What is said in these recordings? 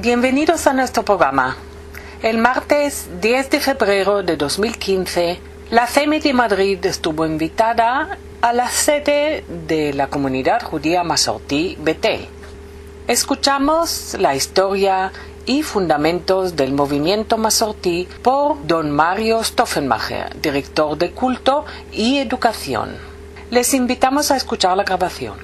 Bienvenidos a nuestro programa. El martes 10 de febrero de 2015, la CEMI de Madrid estuvo invitada a la sede de la comunidad judía Masorti Betel. Escuchamos la historia y fundamentos del movimiento Masorti por don Mario Stoffenmacher, director de culto y educación. Les invitamos a escuchar la grabación.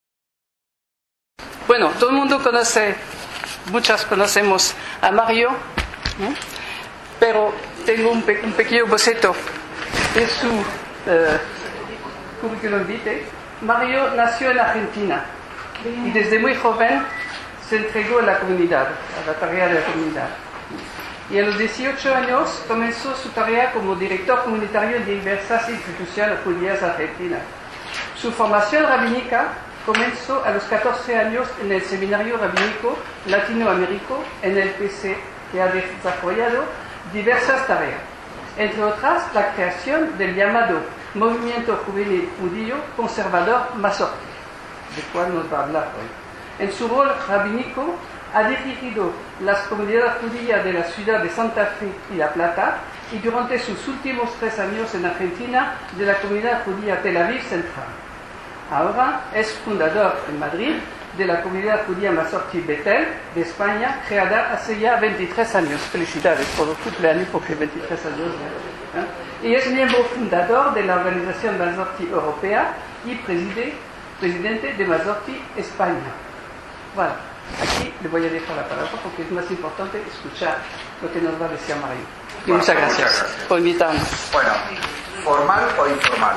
Bueno, todo el mundo conoce, muchas conocemos a Mario, ¿no? Pero tengo un pequeño boceto de su currículum vitae. Mario nació en Argentina y desde muy joven se entregó a la comunidad, a la tarea de la comunidad. Y a los 18 años comenzó su tarea como director comunitario de diversas instituciones judías argentinas. Su formación rabínica comenzó a los 14 años en el Seminario Rabínico Latinoamérico en el PC, que ha desarrollado diversas tareas, entre otras la creación del llamado Movimiento Juvenil Judío Conservador Masorti, del cual nos va a hablar hoy. En su rol rabínico ha dirigido las comunidades judías de la ciudad de Santa Fe y La Plata y durante sus últimos 3 años en Argentina de la comunidad judía Tel Aviv Central. Ahora es fundador en Madrid de la comunidad judía Masorti Betel de España, creada hace ya 23 años. Felicidades por el cumpleaños, porque 23 años. Y es miembro fundador de la organización Masorti Europea y presidente de Masorti España. Bueno, aquí le voy a dejar la palabra porque es más importante escuchar lo que nos va a decir Mario. Y muchas gracias por invitarnos. Bueno, ¿formal o informal?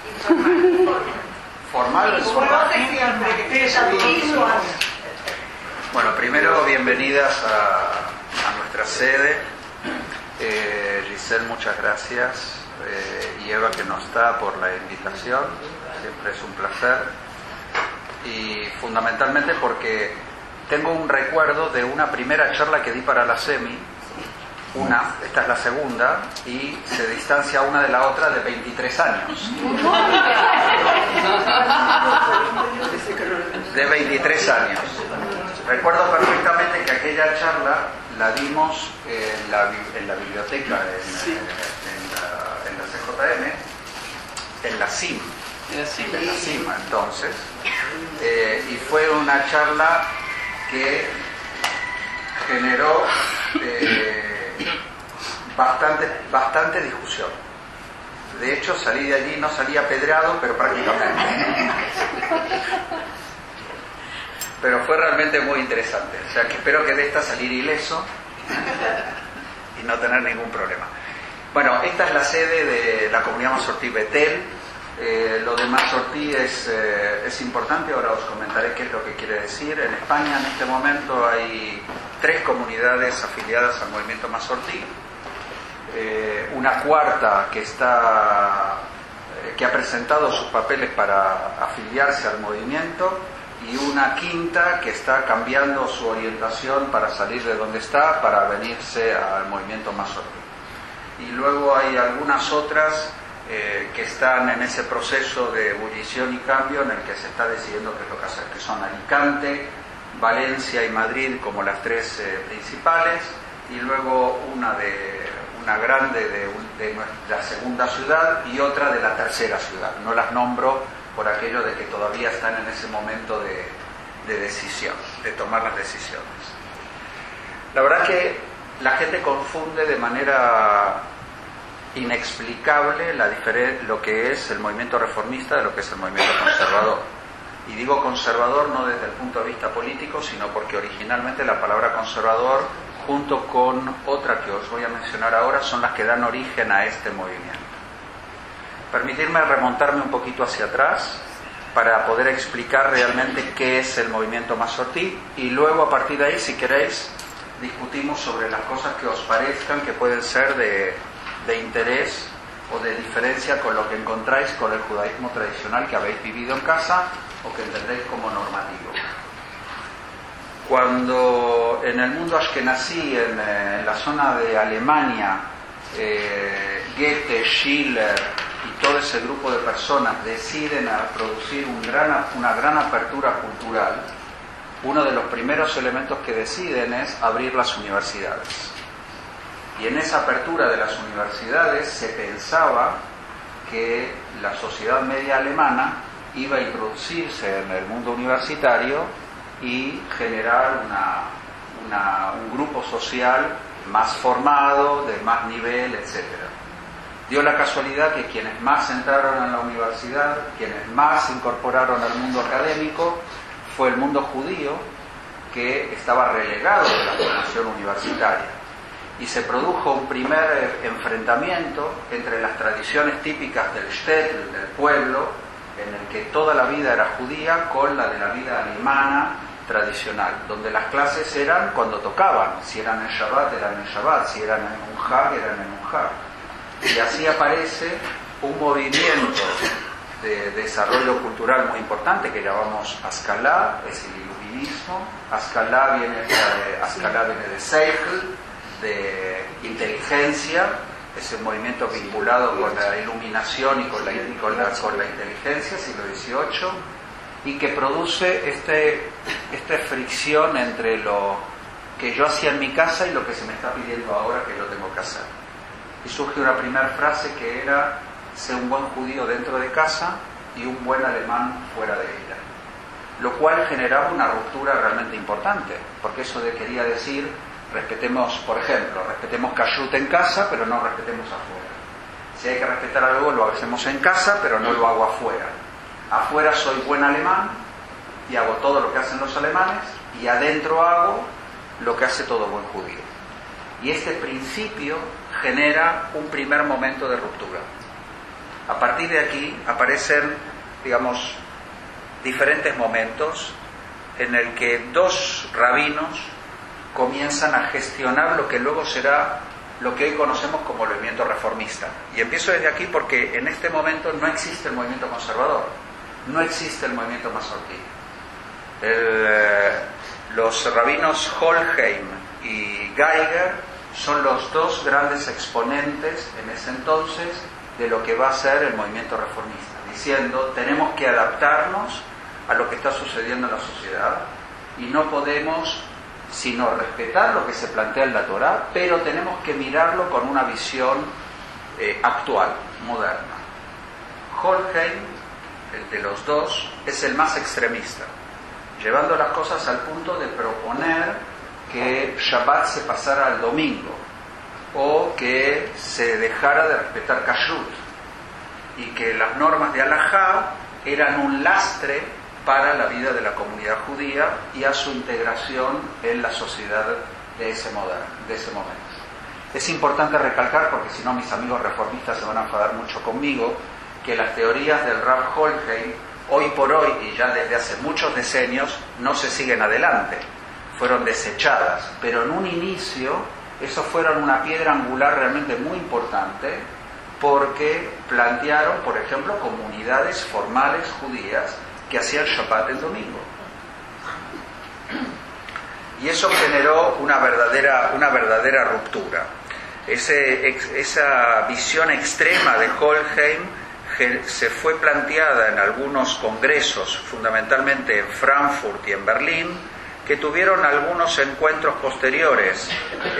¿Formal o informal? Bueno, primero bienvenidas a nuestra sede. Giselle, muchas gracias. Y Eva, que no está, por la invitación. Siempre es un placer. Y fundamentalmente porque tengo un recuerdo de una primera charla que di para la CEMI. Esta es la segunda, y se distancia una de la otra de 23 años. De 23 años. Recuerdo perfectamente que aquella charla la dimos en la biblioteca, en la CJM, en la CIM. En la CIM, entonces. Y fue una charla que generó bastante discusión. De hecho, salí de allí, no salí apedreado, pero prácticamente. Pero fue realmente muy interesante. O sea, que espero que de esta salir ileso y no tener ningún problema. Bueno, esta es la sede de la comunidad Masorti Betel. Lo de Masorti es importante, ahora os comentaré qué es lo que quiere decir. En España en este momento hay 3 comunidades afiliadas al movimiento Masorti. Una cuarta que ha presentado sus papeles para afiliarse al movimiento, y una quinta que está cambiando su orientación para salir de donde está para venirse al movimiento Masorti. Y luego hay algunas otras que están en ese proceso de ebullición y cambio en el que se está decidiendo qué es lo que hacer, que son Alicante, Valencia y Madrid como las 3 principales, y luego una grande de la segunda ciudad y otra de la tercera ciudad. No las nombro por aquello de que todavía están en ese momento de decisión, de tomar las decisiones. La verdad que la gente confunde de manera inexplicable lo que es el movimiento reformista de lo que es el movimiento conservador. Y digo conservador no desde el punto de vista político, sino porque originalmente la palabra conservador, junto con otra que os voy a mencionar ahora, son las que dan origen a este movimiento. Permitirme remontarme un poquito hacia atrás para poder explicar realmente qué es el movimiento Masorti, y luego a partir de ahí, si queréis, discutimos sobre las cosas que os parezcan que pueden ser de interés o de diferencia con lo que encontráis con el judaísmo tradicional que habéis vivido en casa o que entendéis como normativo. Cuando en el mundo ashkenazí, en la zona de Alemania, Goethe, Schiller y todo ese grupo de personas deciden a producir una gran apertura cultural, uno de los primeros elementos que deciden es abrir las universidades. Y en esa apertura de las universidades se pensaba que la sociedad media alemana iba a introducirse en el mundo universitario y generar un grupo social más formado, de más nivel, etc. Dio la casualidad que quienes más entraron en la universidad, quienes más se incorporaron al mundo académico, fue el mundo judío, que estaba relegado de la formación universitaria. Y se produjo un primer enfrentamiento entre las tradiciones típicas del shtetl, del pueblo, en el que toda la vida era judía, con la de la vida alemana tradicional, donde las clases eran cuando tocaban, si eran en Shabbat, eran en Shabbat, si eran en un Hag, eran en un Hag. Y así aparece un movimiento de desarrollo cultural muy importante que llamamos Ascalá, es el iluminismo. Ascalá viene de Seichel, de inteligencia, es un movimiento vinculado con la iluminación y con la inteligencia, siglo XVIII, y que produce esta fricción entre lo que yo hacía en mi casa y lo que se me está pidiendo ahora que lo tengo que hacer. Y surge una primera frase que era: sé un buen judío dentro de casa y un buen alemán fuera de ella. Lo cual generaba una ruptura realmente importante, porque eso quería decir, respetemos, por ejemplo, respetemos kashrut en casa, pero no respetemos afuera. Si hay que respetar algo, lo hacemos en casa, pero no lo hago afuera. Afuera soy buen alemán y hago todo lo que hacen los alemanes, y adentro hago lo que hace todo buen judío. Y este principio genera un primer momento de ruptura. A partir de aquí aparecen, digamos, diferentes momentos en el que dos rabinos comienzan a gestionar lo que luego será lo que hoy conocemos como el movimiento reformista. Y empiezo desde aquí porque en este momento no existe el movimiento conservador, no existe el movimiento masortí. Los rabinos Holheim y Geiger son los dos grandes exponentes en ese entonces de lo que va a ser el movimiento reformista, diciendo: tenemos que adaptarnos a lo que está sucediendo en la sociedad y no podemos sino respetar lo que se plantea en la Torá, pero tenemos que mirarlo con una visión actual, moderna. Holheim, el de los dos, es el más extremista, llevando las cosas al punto de proponer que Shabbat se pasara al domingo, o que se dejara de respetar kashrut, y que las normas de halajá eran un lastre para la vida de la comunidad judía y a su integración en la sociedad de ese momento. Es importante recalcar, porque si no mis amigos reformistas se van a enfadar mucho conmigo, que las teorías del Rav Holheim, hoy por hoy y ya desde hace muchos decenios, no se siguen adelante, fueron desechadas, pero en un inicio eso fueron una piedra angular realmente muy importante, porque plantearon, por ejemplo, comunidades formales judías que hacían Shabbat el domingo. Y eso generó una verdadera ruptura. Esa visión extrema de Holheim se fue planteada en algunos congresos, fundamentalmente en Frankfurt y en Berlín, que tuvieron algunos encuentros posteriores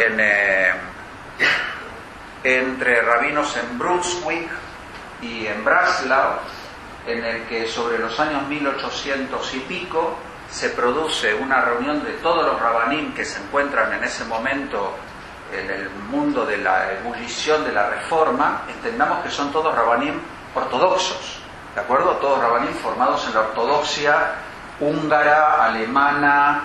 entre rabinos en Brunswick y en Breslau, en el que sobre los años 1800 y pico se produce una reunión de todos los rabanim que se encuentran en ese momento en el mundo de la ebullición de la reforma. Entendamos que son todos rabanim ortodoxos, ¿de acuerdo? Todos rabanim formados en la ortodoxia húngara, alemana,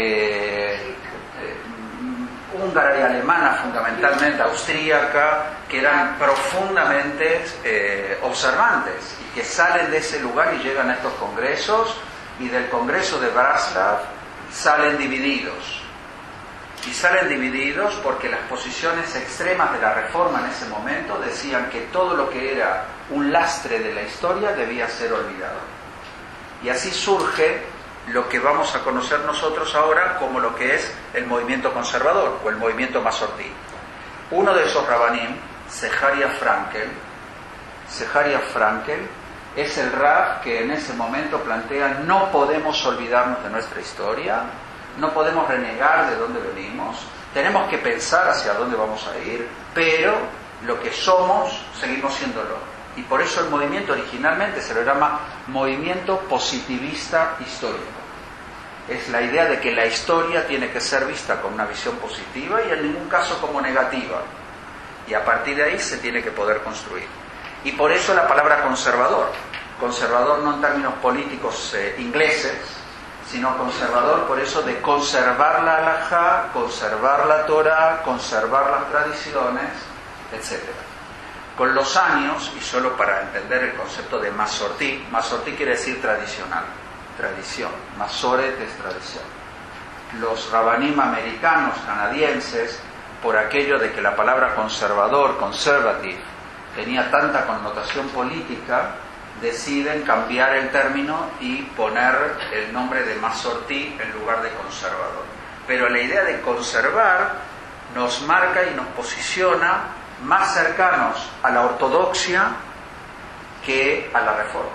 húngara y alemana, fundamentalmente austríaca, que eran profundamente observantes y que salen de ese lugar y llegan a estos congresos, y del congreso de Breslau salen divididos. Y salen divididos porque las posiciones extremas de la reforma en ese momento decían que todo lo que era un lastre de la historia debía ser olvidado. Y así surge lo que vamos a conocer nosotros ahora como lo que es el movimiento conservador o el movimiento masortí. Uno de esos rabanim, Zeharia Frankel, es el Rav que en ese momento plantea: no podemos olvidarnos de nuestra historia, no podemos renegar de dónde venimos, tenemos que pensar hacia dónde vamos a ir, pero lo que somos, seguimos siéndolo. Y por eso el movimiento originalmente se lo llama movimiento positivista histórico. Es la idea de que la historia tiene que ser vista con una visión positiva y en ningún caso como negativa. Y a partir de ahí se tiene que poder construir. Y por eso la palabra conservador. Conservador no en términos políticos ingleses, sino conservador por eso de conservar la halajá, conservar la Torá, conservar las tradiciones, etc. Con los años, y solo para entender el concepto de masortí quiere decir tradicional, tradición, masoret es tradición. Los rabanim americanos, canadienses, por aquello de que la palabra conservador, conservative, tenía tanta connotación política, deciden cambiar el término y poner el nombre de masortí en lugar de conservador. Pero la idea de conservar nos marca y nos posiciona más cercanos a la ortodoxia que a la reforma.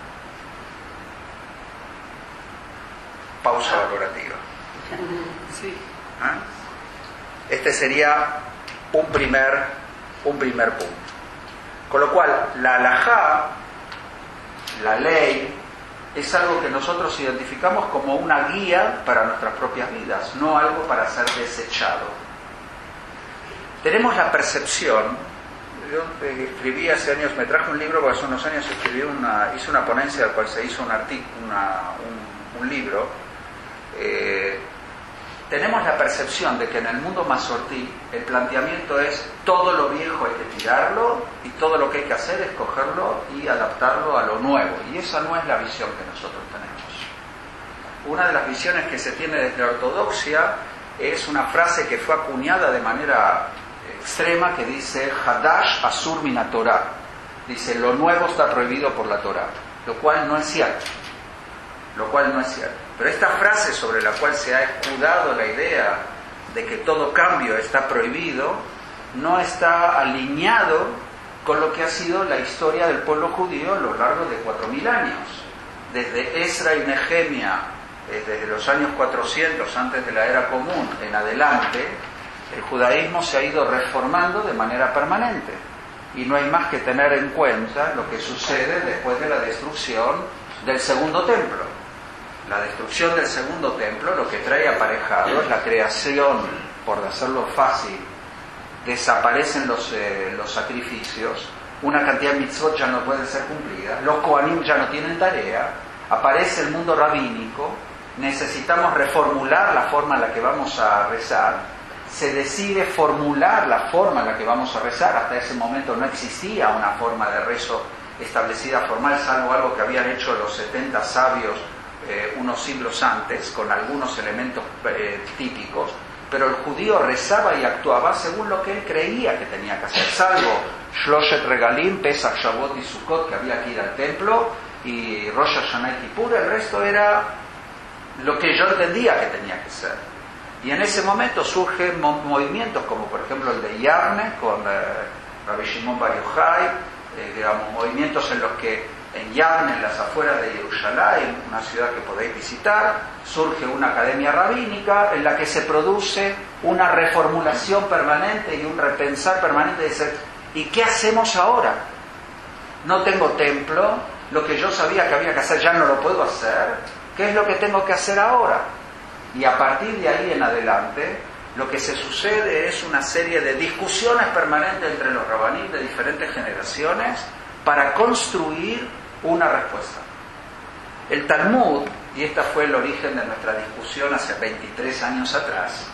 Pausa valorativa. Sí. Este sería un primer punto. Con lo cual, la halajá, la ley, es algo que nosotros identificamos como una guía para nuestras propias vidas, no algo para ser desechado. Tenemos la percepción, yo escribí hace años, me traje un libro, porque hace unos años hice una ponencia del cual se hizo un libro. Tenemos la percepción de que en el mundo masortí el planteamiento es: todo lo viejo hay que tirarlo y todo lo que hay que hacer es cogerlo y adaptarlo a lo nuevo. Y esa no es la visión que nosotros tenemos. Una de las visiones que se tiene desde la ortodoxia es una frase que fue acuñada de manera extrema que dice: Hadash asur mina Torah. Dice: lo nuevo está prohibido por la Torah. Lo cual no es cierto. Pero esta frase sobre la cual se ha escudado la idea de que todo cambio está prohibido no está alineado con lo que ha sido la historia del pueblo judío a lo largo de 4.000 años. Desde Esra y Nehemia, desde los años 400 antes de la era común en adelante, el judaísmo se ha ido reformando de manera permanente. Y no hay más que tener en cuenta lo que sucede después de la destrucción del segundo templo. La destrucción del segundo templo lo que trae aparejado es la creación, por hacerlo fácil, desaparecen los sacrificios, una cantidad de mitzvot ya no pueden ser cumplidas, los kohanim ya no tienen tarea, aparece el mundo rabínico, necesitamos reformular la forma en la que vamos a rezar, se decide formular la forma en la que vamos a rezar. Hasta ese momento no existía una forma de rezo establecida formal, salvo algo que habían hecho los 70 sabios unos siglos antes, con algunos elementos típicos, pero el judío rezaba y actuaba según lo que él creía que tenía que hacer, salvo Shloshet Regalim, Pesach, Shavuot y Sukkot, que había que ir al templo, y Rosh Hashanah y Kippur. El resto era lo que yo entendía que tenía que ser. Y en ese momento surgen movimientos como por ejemplo el de Yarne con Rabbi Shimon Bar Yochai, movimientos en los que en Yarne, en las afueras de Jerusalén, una ciudad que podéis visitar, surge una academia rabínica en la que se produce una reformulación permanente y un repensar permanente de decir: ¿y qué hacemos ahora? No tengo templo, lo que yo sabía que había que hacer ya no lo puedo hacer, ¿qué es lo que tengo que hacer ahora? Y a partir de ahí en adelante, lo que se sucede es una serie de discusiones permanentes entre los rabaníes de diferentes generaciones para construir una respuesta. El Talmud, y este fue el origen de nuestra discusión hace 23 años atrás,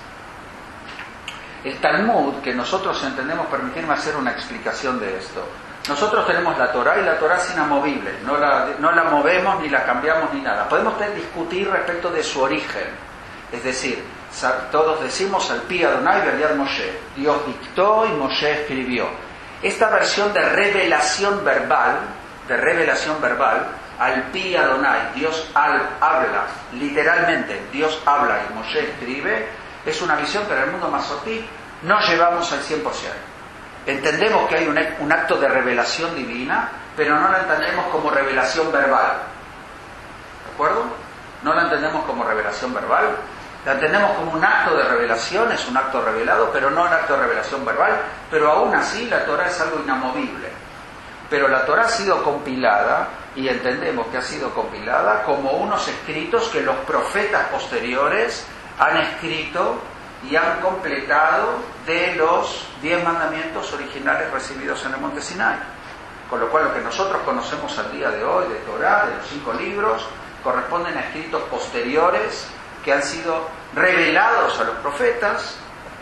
el Talmud, que nosotros entendemos, permitirme hacer una explicación de esto. Nosotros tenemos la Torá y la Torá es inamovible, no la movemos ni la cambiamos ni nada. Podemos discutir respecto de su origen, es decir, todos decimos al pi Adonai v'al Moshe, Dios dictó y Moshe escribió. Esta versión de revelación verbal, al pi Adonai, Dios habla, literalmente Dios habla y Moshe escribe, es una visión que en el mundo masortí no llevamos al 100%. Entendemos que hay un acto de revelación divina, pero no la entendemos como revelación verbal. ¿De acuerdo? No la entendemos como revelación verbal. La entendemos como un acto de revelación, es un acto revelado, pero no un acto de revelación verbal. Pero aún así la Torá es algo inamovible. Pero la Torá ha sido compilada, y entendemos que ha sido compilada como unos escritos que los profetas posteriores han escrito y han completado de los 10 mandamientos originales recibidos en el Monte Sinai. Con lo cual lo que nosotros conocemos al día de hoy de Torá, de los 5 libros, corresponden a escritos posteriores que han sido revelados a los profetas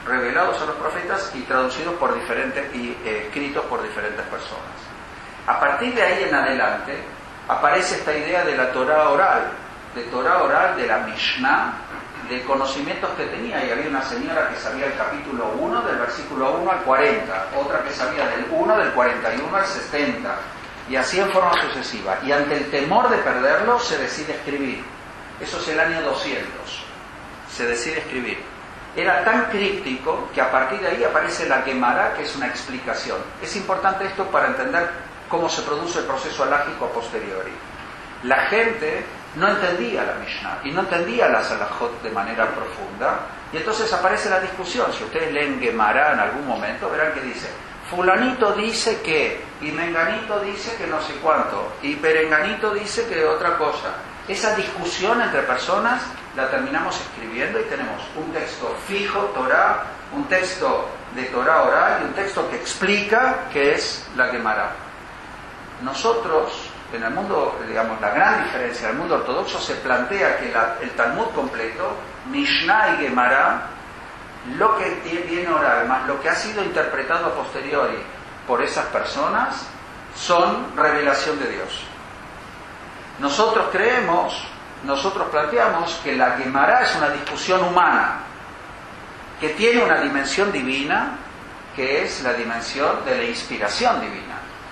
y traducidos por diferentes y escritos por diferentes personas. A partir de ahí en adelante aparece esta idea de la Torá oral, de la Mishnah, de conocimientos que tenía, y había una señora que sabía el capítulo 1 del versículo 1 al 40, otra que sabía del 1 del 41 al 60, y así en forma sucesiva. Y ante el temor de perderlo se decide escribir. Eso es el año 200, se decide escribir. Era tan críptico que a partir de ahí aparece la Gemara, que es una explicación. Es importante esto para entender cómo se produce el proceso halágico a posteriori. La gente no entendía la Mishnah y no entendía las halajot de manera profunda, y entonces aparece la discusión. Si ustedes leen Gemara en algún momento, verán que dice: fulanito dice que, y menganito dice que no sé cuánto, y perenganito dice que otra cosa. Esa discusión entre personas la terminamos escribiendo y tenemos un texto fijo, Torá, un texto de Torá oral y un texto que explica qué es la Gemara. Nosotros, en el mundo, digamos, la gran diferencia, en el mundo ortodoxo se plantea que el Talmud completo, Mishnah y Gemara, lo que viene oral, más lo que ha sido interpretado a posteriori por esas personas, son revelación de Dios. Nosotros planteamos que la Gemara es una discusión humana, que tiene una dimensión divina, que es la dimensión de la inspiración divina,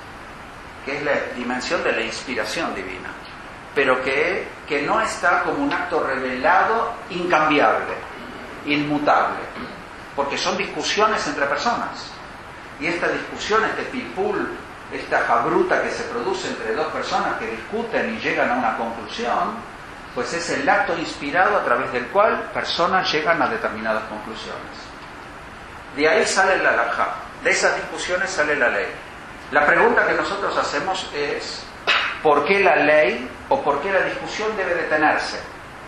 pero que no está como un acto revelado, incambiable, inmutable, porque son discusiones entre personas. Y esta discusión, este pilpul, esta jabruta que se produce entre dos personas que discuten y llegan a una conclusión, pues es el acto inspirado a través del cual personas llegan a determinadas conclusiones. De ahí sale la halajá, de esas discusiones sale la ley. La pregunta que nosotros hacemos es: ¿por qué la ley o por qué la discusión debe detenerse?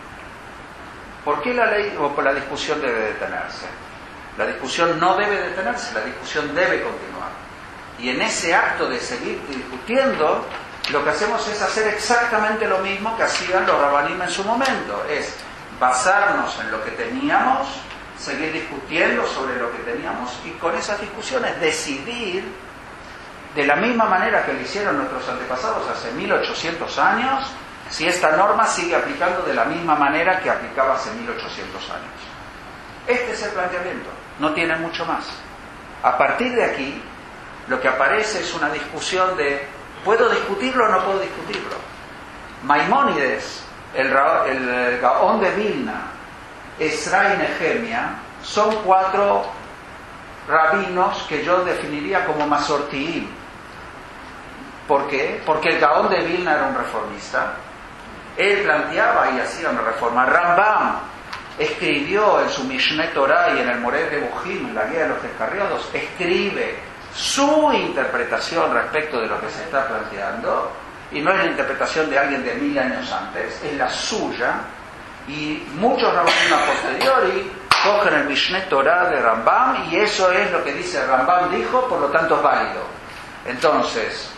¿Por qué la ley o por la discusión debe detenerse? La discusión no debe detenerse, la discusión debe continuar. Y en ese acto de seguir discutiendo, lo que hacemos es hacer exactamente lo mismo que hacían los rabanim en su momento, es basarnos en lo que teníamos, seguir discutiendo sobre lo que teníamos y con esas discusiones decidir, de la misma manera que lo hicieron nuestros antepasados hace 1800 años, si esta norma sigue aplicando de la misma manera que aplicaba hace 1800 años. Este es el planteamiento, no tiene mucho más. A partir de aquí, lo que aparece es una discusión de ¿puedo discutirlo o no puedo discutirlo? Maimónides, el Gaón de Vilna, Esra y Nehemia, son 4 rabinos que yo definiría como masortiim. ¿Por qué? Porque el Gaón de Vilna era un reformista. Él planteaba y hacía una reforma. Rambam escribió en su Mishneh Torah y en el Moreh Nevuchim, en la Guía de los Descarriados, escribe su interpretación respecto de lo que se está planteando, y no es la interpretación de alguien de 1000 años antes, es la suya, y muchos rabinos a posteriori cogen el Mishneh Torah de Rambam, y eso es lo que dice Rambam dijo, por lo tanto es válido. Entonces,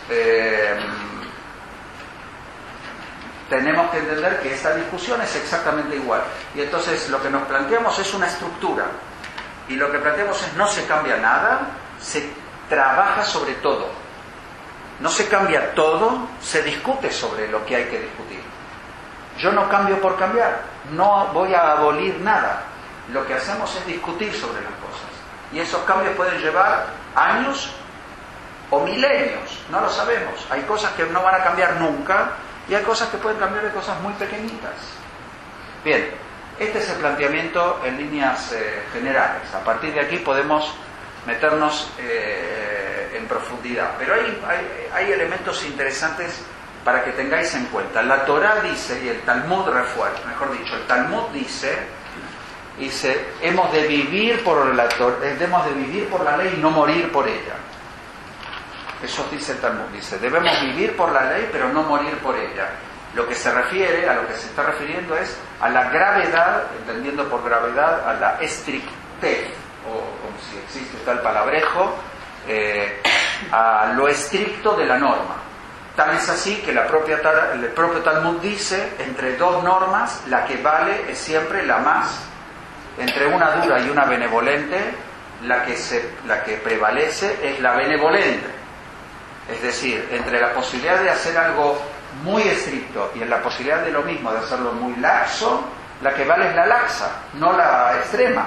tenemos que entender que esta discusión es exactamente igual. Y entonces lo que nos planteamos es una estructura. Y lo que planteamos es: no se cambia nada, se trabaja sobre todo. No se cambia todo, se discute sobre lo que hay que discutir. Yo no cambio por cambiar, no voy a abolir nada. Lo que hacemos es discutir sobre las cosas. Y esos cambios pueden llevar años o milenios, no lo sabemos. Hay cosas que no van a cambiar nunca y hay cosas que pueden cambiar de cosas muy pequeñitas. Bien, este es el planteamiento en líneas generales. A partir de aquí podemos meternos en en profundidad, pero hay elementos interesantes para que tengáis en cuenta. La Torá dice, y el Talmud refuerza, mejor dicho, el Talmud dice, hemos de vivir por la ley y no morir por ella. Eso dice el Talmud, dice, debemos vivir por la ley pero no morir por ella. Lo que se refiere, a lo que se está refiriendo es a la gravedad, entendiendo por gravedad, a la estrictez, o como si existe tal palabrejo, a lo estricto de la norma. Tal es así que el propio Talmud dice, entre dos normas, la que vale es siempre la más, entre una dura y una benevolente, la que prevalece es la benevolente. Es decir, entre la posibilidad de hacer algo muy estricto y en la posibilidad de lo mismo, de hacerlo muy laxo, la que vale es la laxa, no la extrema.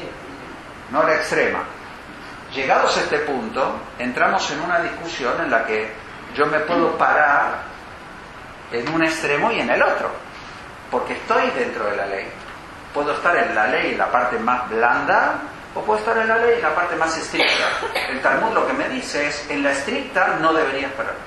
No la extrema. Llegados a este punto, entramos en una discusión en la que yo me puedo parar en un extremo y en el otro, porque estoy dentro de la ley. Puedo estar en la ley, en la parte más blanda, o puedo estar en la ley, en la parte más estricta. El Talmud lo que me dice es, en la estricta no deberías pararte.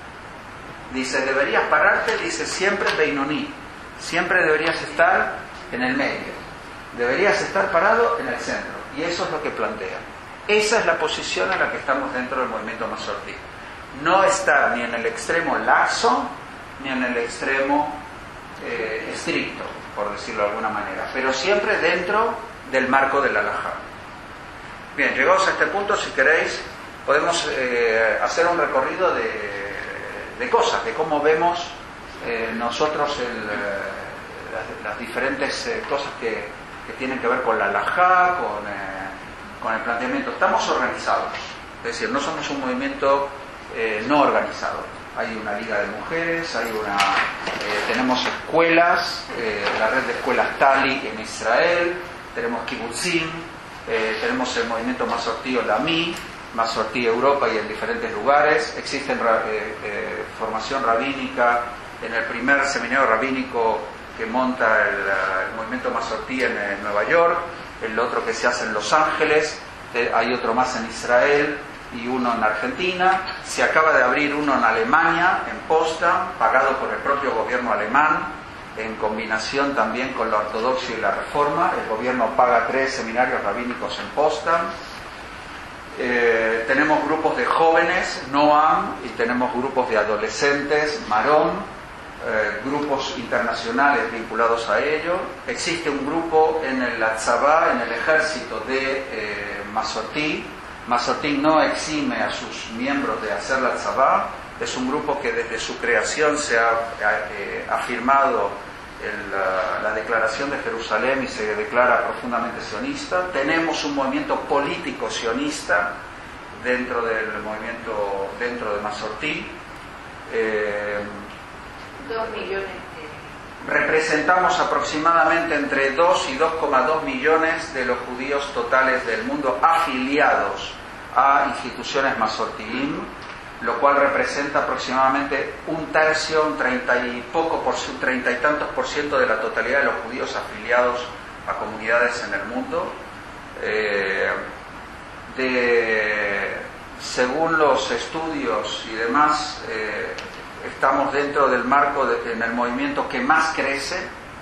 Dice, deberías pararte, dice, siempre beinoní, siempre deberías estar en el medio, deberías estar parado en el centro, y eso es lo que plantea. Esa es la posición en la que estamos dentro del movimiento Masortí. No estar ni en el extremo laxo, ni en el extremo estricto, por decirlo de alguna manera, pero siempre dentro del marco del halajá. Bien, llegados a este punto, si queréis, podemos hacer un recorrido de cosas, de cómo vemos nosotros las diferentes cosas que tienen que ver con la halajá, con el planteamiento. Estamos organizados, es decir, no somos un movimiento no organizado. Hay una liga de mujeres, tenemos escuelas, la red de escuelas Tali en Israel, tenemos kibbutzim, tenemos el movimiento Masortí o Lami, Masortí Europa y en diferentes lugares. Existe formación rabínica en el primer seminario rabínico que monta el movimiento Masortí en Nueva York, el otro que se hace en Los Ángeles, hay otro más en Israel y uno en Argentina. Se acaba de abrir uno en Alemania, en Potsdam, pagado por el propio gobierno alemán, en combinación también con la ortodoxia y la reforma. El gobierno paga 3 seminarios rabínicos en Potsdam. Tenemos grupos de jóvenes, Noam, y tenemos grupos de adolescentes, Marón, grupos internacionales vinculados a ello. Existe un grupo en el Atzabá, en el ejército de Masortí. Masortí no exime a sus miembros de hacer la Atzabá. Es un grupo que desde su creación se ha afirmado la declaración de Jerusalén y se declara profundamente sionista. Tenemos un movimiento político sionista dentro del movimiento, dentro de Masortí. 2 millones. Representamos aproximadamente entre 2 y 2,2 millones de los judíos totales del mundo afiliados a instituciones Masortiim, lo cual representa aproximadamente un tercio, un 30 y tantos por ciento de la totalidad de los judíos afiliados a comunidades en el mundo. Según los estudios y demás, estamos dentro del marco en el movimiento que más crece.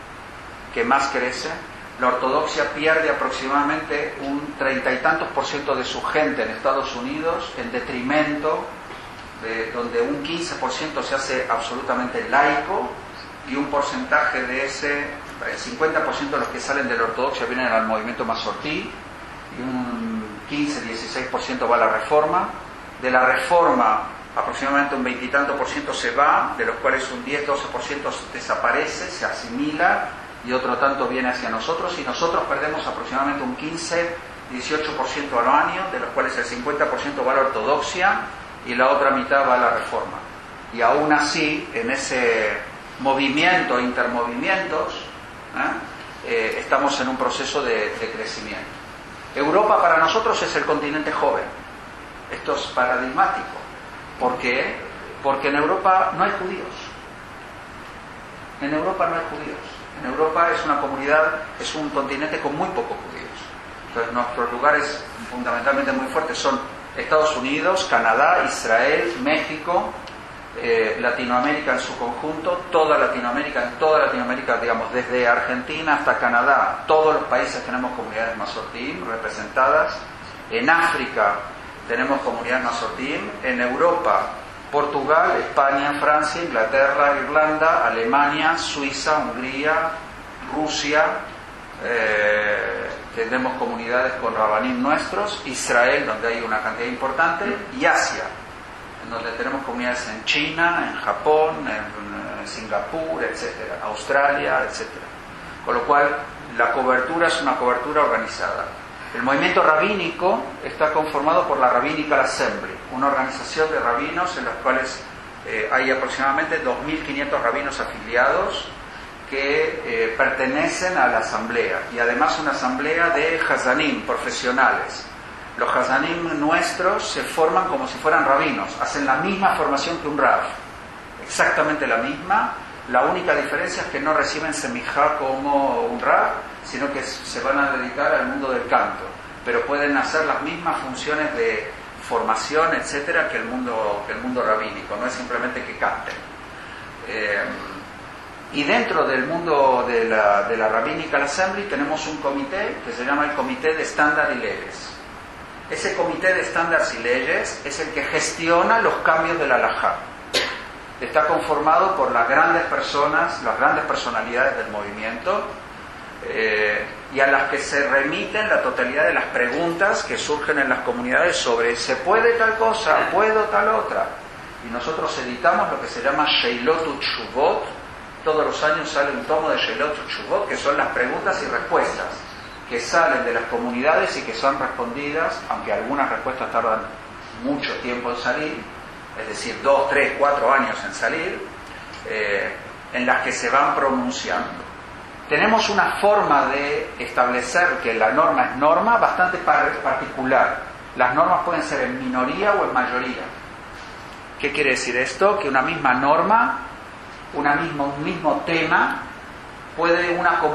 La ortodoxia pierde aproximadamente un 30 y tantos por ciento de su gente en Estados Unidos, en detrimento de donde un 15% se hace absolutamente laico, y un porcentaje de ese, el 50% de los que salen de la ortodoxia vienen al movimiento Masortí, y un 15-16% va a la reforma. De la reforma aproximadamente un 20 y tanto por ciento se va, de los cuales un 10-12% desaparece, se asimila, y otro tanto viene hacia nosotros, y nosotros perdemos aproximadamente un 15-18% al año, de los cuales el 50% va a la ortodoxia y la otra mitad va a la reforma. Y aún así, en ese movimiento, intermovimientos, estamos en un proceso de crecimiento. Europa para nosotros es el continente joven. Esto es paradigmático. ¿Por qué? Porque en Europa no hay judíos. En Europa no hay judíos. En Europa es una comunidad, es un continente con muy pocos judíos. Entonces nuestros lugares fundamentalmente muy fuertes son Estados Unidos, Canadá, Israel, México, Latinoamérica en su conjunto, toda Latinoamérica, digamos, desde Argentina hasta Canadá, todos los países tenemos comunidades Masortim representadas. En África tenemos comunidades Masortim, en Europa, Portugal, España, Francia, Inglaterra, Irlanda, Alemania, Suiza, Hungría, Rusia, tenemos comunidades con rabanim nuestros, Israel, donde hay una cantidad importante, y Asia, en donde tenemos comunidades en China, en Japón, en Singapur, etcétera, Australia, etcétera. Con lo cual, la cobertura es una cobertura organizada. El movimiento rabínico está conformado por la Rabbinical Assembly, una organización de rabinos en las cuales hay aproximadamente 2.500 rabinos afiliados que pertenecen a la asamblea, y además una asamblea de hazanim profesionales. Los hazanim nuestros se forman como si fueran rabinos, hacen la misma formación que un rav, exactamente la misma. La única diferencia es que no reciben semijá como un rav, sino que se van a dedicar al mundo del canto, pero pueden hacer las mismas funciones de formación, etcétera, que el mundo rabínico. No es simplemente que canten. Y dentro del mundo de la Rabbinical Assembly tenemos un comité que se llama el Comité de Estándar y Leyes. Ese comité de estándares y leyes es el que gestiona los cambios de la halajá. Está conformado por las grandes personas, las grandes personalidades del movimiento, y a las que se remiten la totalidad de las preguntas que surgen en las comunidades sobre ¿se puede tal cosa? ¿Puedo tal otra? Y nosotros editamos lo que se llama Sheilot Utshuvot. Todos los años sale un tomo de Sheilot Utshuvot, que son las preguntas y respuestas que salen de las comunidades y que son respondidas, aunque algunas respuestas tardan mucho tiempo en salir, es decir, 2, 3, 4 años en salir, en las que se van pronunciando. Tenemos una forma de establecer que la norma es norma bastante particular. Las normas pueden ser en minoría o en mayoría. ¿Qué quiere decir esto? Que una misma norma, un mismo tema, puede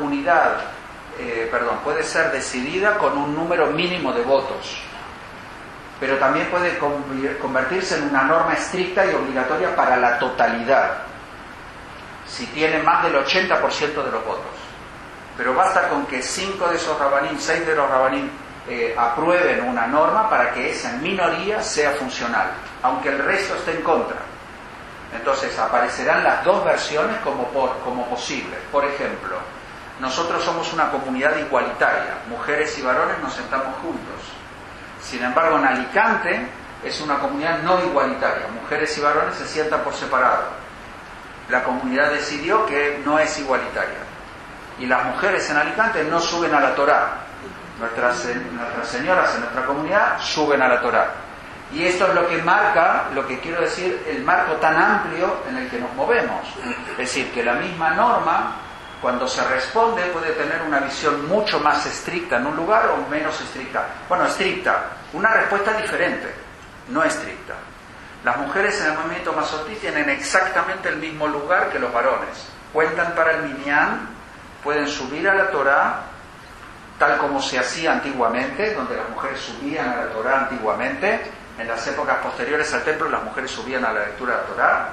ser decidida con un número mínimo de votos, pero también puede convertirse en una norma estricta y obligatoria para la totalidad, si tiene más del 80% de los votos. Pero basta con que 5 de esos rabanim, 6 de los rabanim aprueben una norma para que esa minoría sea funcional, aunque el resto esté en contra. Entonces aparecerán las dos versiones como posibles. Por ejemplo, nosotros somos una comunidad igualitaria, mujeres y varones nos sentamos juntos. Sin embargo, en Alicante es una comunidad no igualitaria, mujeres y varones se sientan por separado. La comunidad decidió que no es igualitaria. Y las mujeres en Alicante no suben a la Torá. Nuestras señoras en nuestra comunidad suben a la Torá. Y esto es lo que marca, lo que quiero decir, el marco tan amplio en el que nos movemos. Es decir, que la misma norma, cuando se responde, puede tener una visión mucho más estricta en un lugar o menos estricta. Bueno, estricta, una respuesta diferente, no estricta. Las mujeres en el movimiento Masortí tienen exactamente el mismo lugar que los varones. Cuentan para el minyan, pueden subir a la Torá, tal como se hacía antiguamente, donde las mujeres subían a la Torá antiguamente. En las épocas posteriores al templo las mujeres subían a la lectura de la Torá.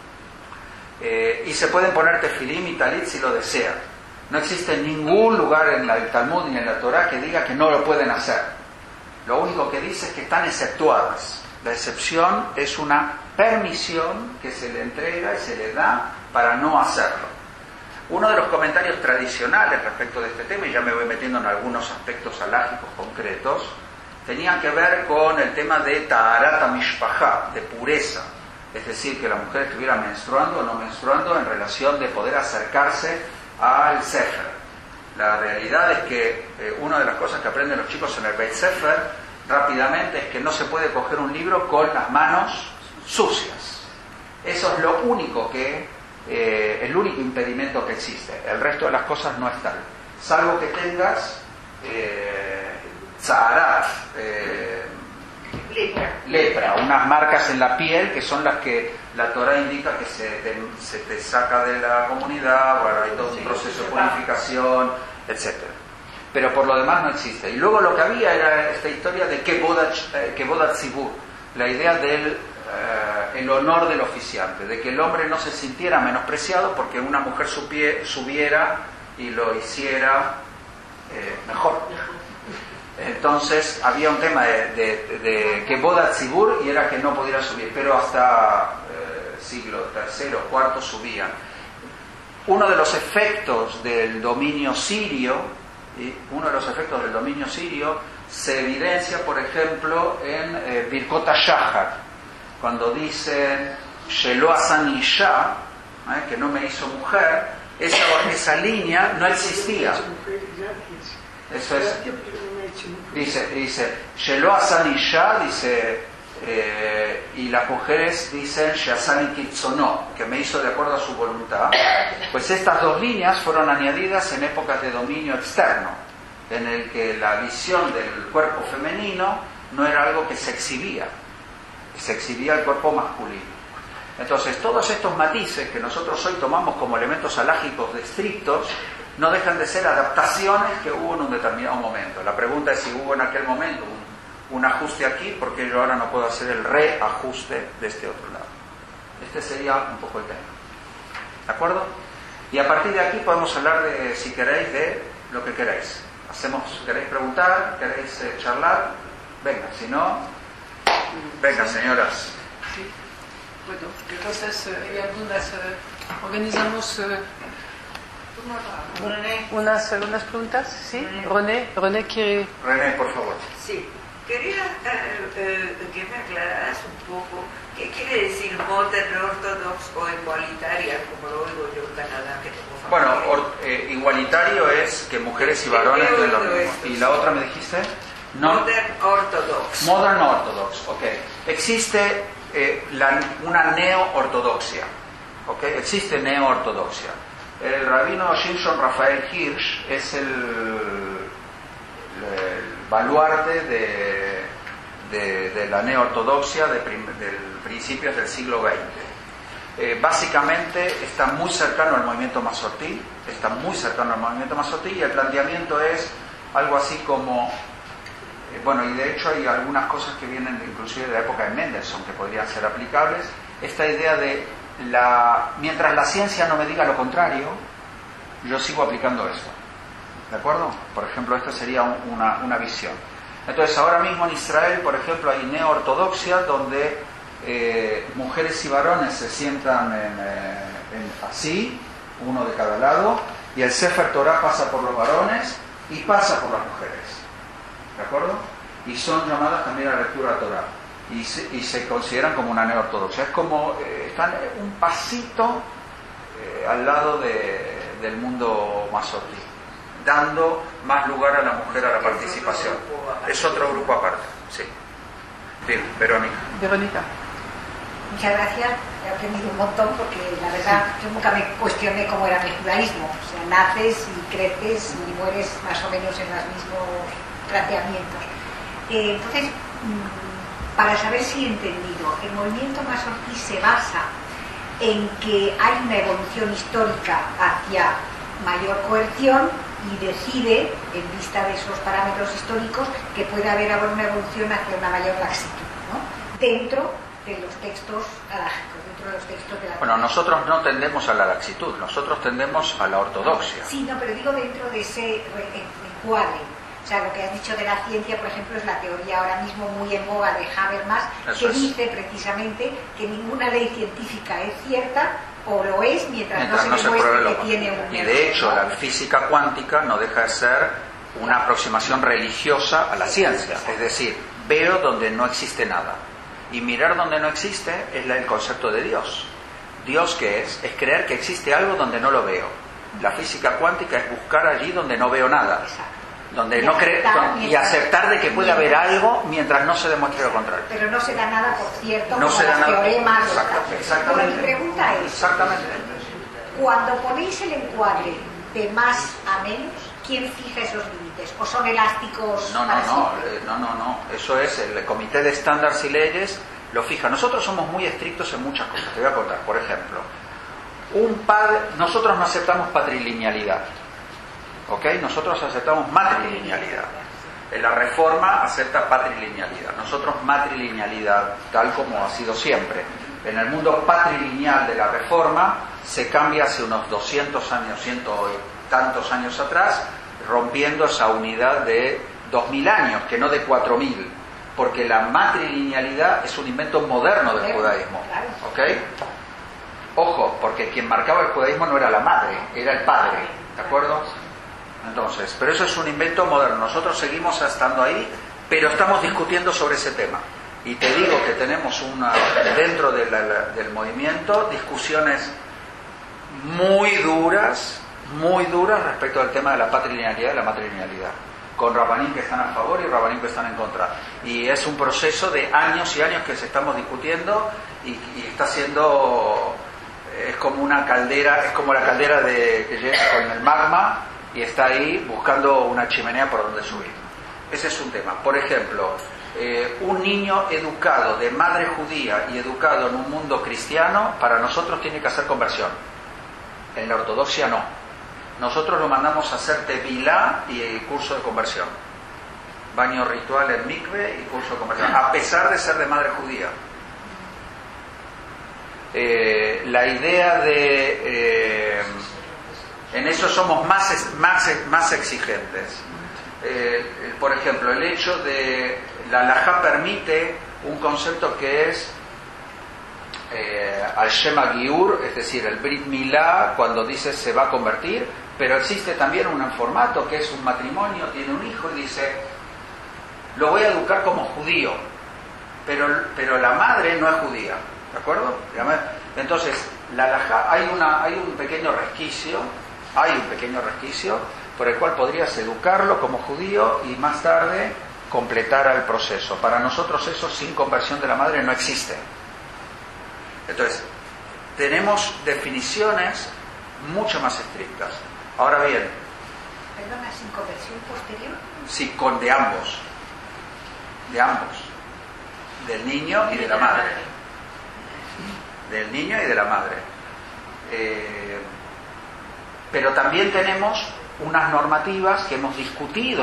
Y se pueden poner tefilim y talit si lo desean. No existe ningún lugar en el Talmud ni en la Torá que diga que no lo pueden hacer. Lo único que dice es que están exceptuadas. La excepción es una permisión que se le entrega y se le da para no hacerlo. Uno de los comentarios tradicionales respecto de este tema, y ya me voy metiendo en algunos aspectos halágicos concretos, tenía que ver con el tema de Taharat HaMishpachá, de pureza. Es decir, que la mujer estuviera menstruando o no menstruando en relación de poder acercarse al Sefer. La realidad es que una de las cosas que aprenden los chicos en el Beit Sefer rápidamente es que no se puede coger un libro con las manos sucias. Eso es lo único el único impedimento que existe. El resto de las cosas no están. Salvo que tengas tzaharat, lepra, unas marcas en la piel que son las que la Torá indica que se te saca de la comunidad. Bueno, hay todo un proceso de purificación, etc. pero por lo demás no existe. Y luego lo que había era esta historia de Kevod Tzibur, la idea del el honor del oficiante, de que el hombre no se sintiera menospreciado porque una mujer subiera y lo hiciera mejor. Entonces había un tema de Kevod Tzibur y era que no pudiera subir, pero hasta siglo III, IV subían. Uno de los efectos del dominio sirio, se evidencia, por ejemplo, en Birkot HaShachar, cuando dicen Shelo Asan Isha, que no me hizo mujer, esa línea no existía. Eso es, dice Shelo Asan Isha, dice, y las mujeres dicen Sheasani Kitzono, que me hizo de acuerdo a su voluntad. Pues estas dos líneas fueron añadidas en épocas de dominio externo, en el que la visión del cuerpo femenino no era algo que se exhibía el cuerpo masculino. Entonces todos estos matices que nosotros hoy tomamos como elementos halágicos estrictos no dejan de ser adaptaciones que hubo en un determinado momento. La pregunta es si hubo en aquel momento un ajuste aquí, porque yo ahora no puedo hacer el reajuste de este otro lado. Este sería un poco el tema. ¿De acuerdo? Y a partir de aquí podemos hablar de, si queréis, de lo que queráis. ¿Queréis preguntar? ¿Queréis charlar? Venga, si no... Venga, señoras. Sí. Bueno, entonces hay algunas... organizamos unas preguntas, ¿sí? René quiere... René, por favor. Sí. Quería que me aclararas un poco qué quiere decir modern ortodox o igualitaria, como lo oigo yo en Canadá, que tengo familia. Bueno, igualitario es que mujeres y varones den lo mismo. ¿Y la otra me dijiste? Modern Orthodox. Modern Orthodox, ok. Existe una neo-ortodoxia, ok. Existe neo-ortodoxia. El rabino Shimshon Rafael Hirsch es el baluarte de la neo-ortodoxia de principios del siglo XX. Básicamente está muy cercano al movimiento Masortí, y el planteamiento es algo así como... Bueno, y de hecho hay algunas cosas que vienen inclusive de la época de Mendelssohn que podrían ser aplicables. Esta idea de mientras la ciencia no me diga lo contrario, yo sigo aplicando esto. ¿De acuerdo? Por ejemplo, esta sería una visión. Entonces, ahora mismo en Israel, por ejemplo, hay neo-ortodoxia donde mujeres y varones se sientan así, uno de cada lado, y el Sefer Torah pasa por los varones y pasa por las mujeres. ¿De acuerdo? Y son llamadas también a la lectura de Torah. Y se consideran como una neo-ortodoxia. Es como, están un pasito al lado del mundo masortí, dando más lugar a la mujer a la participación. Es otro grupo aparte, sí. Bien, Verónica. Muchas gracias, he aprendido un montón porque la verdad yo nunca me cuestioné cómo era mi judaísmo. O sea, naces y creces y mueres más o menos en los mismos planteamientos. Entonces, para saber si he entendido, el movimiento masortí se basa en que hay una evolución histórica hacia mayor coerción y decide, en vista de esos parámetros históricos, que puede haber ahora una evolución hacia una mayor laxitud, ¿no? Dentro de los textos alágicos, dentro de los textos de la... Bueno, nosotros no tendemos a la laxitud, nosotros tendemos a la ortodoxia. Sí, no, pero digo dentro de ese encuadre. O sea, lo que has dicho de la ciencia, por ejemplo, es la teoría ahora mismo muy en boga de Habermas, que dice precisamente que ninguna ley científica es cierta o lo es mientras no se demuestre que tiene un... Y de hecho, la física cuántica no deja de ser una aproximación religiosa a la ciencia. Es decir, veo donde no existe nada. Y mirar donde no existe es el concepto de Dios. ¿Dios qué es? Es creer que existe algo donde no lo veo. La física cuántica es buscar allí donde no veo nada. Donde no y aceptar de que puede haber algo mientras no se demuestre lo contrario. Pero no se da nada por cierto, no se da nada. Teoremas. Exactamente. Mi pregunta es, exactamente. Cuando ponéis el encuadre de más a menos, ¿quién fija esos límites? ¿O son elásticos? No. Eso es, el Comité de Estándares y Leyes lo fija. Nosotros somos muy estrictos en muchas cosas. Te voy a contar. Por ejemplo, nosotros no aceptamos patrilinealidad. ¿Ok? Nosotros aceptamos matrilinealidad. La reforma acepta patrilinealidad. Nosotros matrilinealidad, tal como ha sido siempre. En el mundo patrilineal de la reforma se cambia hace unos 200 años, 100 y tantos años atrás, rompiendo esa unidad de 2000 años, que no de 4000, porque la matrilinealidad es un invento moderno del judaísmo. ¿Ok? Ojo, porque quien marcaba el judaísmo no era la madre, era el padre, ¿de acuerdo? Entonces, pero eso es un invento moderno. Nosotros seguimos estando ahí, pero estamos discutiendo sobre ese tema. Y te digo que tenemos dentro del movimiento discusiones muy duras respecto al tema de la patrilinealidad y la matrilinealidad, con rabanín que están a favor y rabanín que están en contra. Y es un proceso de años y años que se estamos discutiendo y está siendo... Es como una caldera, es como la caldera que llega con el magma y está ahí buscando una chimenea por donde subir. Ese es un tema. Por ejemplo, un niño educado de madre judía y educado en un mundo cristiano, para nosotros tiene que hacer conversión. En la ortodoxia no. Nosotros lo mandamos a hacer tevilá y curso de conversión. Baño ritual en mikve y curso de conversión, a pesar de ser de madre judía. La idea de... en eso somos más exigentes. Por ejemplo, el hecho de... La halajá permite un concepto que es al Shema Giur, es decir, el Brit Milá, cuando dice se va a convertir, pero existe también un formato que es un matrimonio, tiene un hijo y dice, lo voy a educar como judío, pero la madre no es judía. ¿De acuerdo? Entonces, la halajá, hay un pequeño resquicio por el cual podrías educarlo como judío y más tarde completar el proceso. Para nosotros eso sin conversión de la madre no existe. Entonces, tenemos definiciones mucho más estrictas. Ahora bien... ¿Perdona, sin conversión posterior? Sí, de ambos. Del niño y de la madre. Del niño y de la madre. Pero también tenemos unas normativas que hemos discutido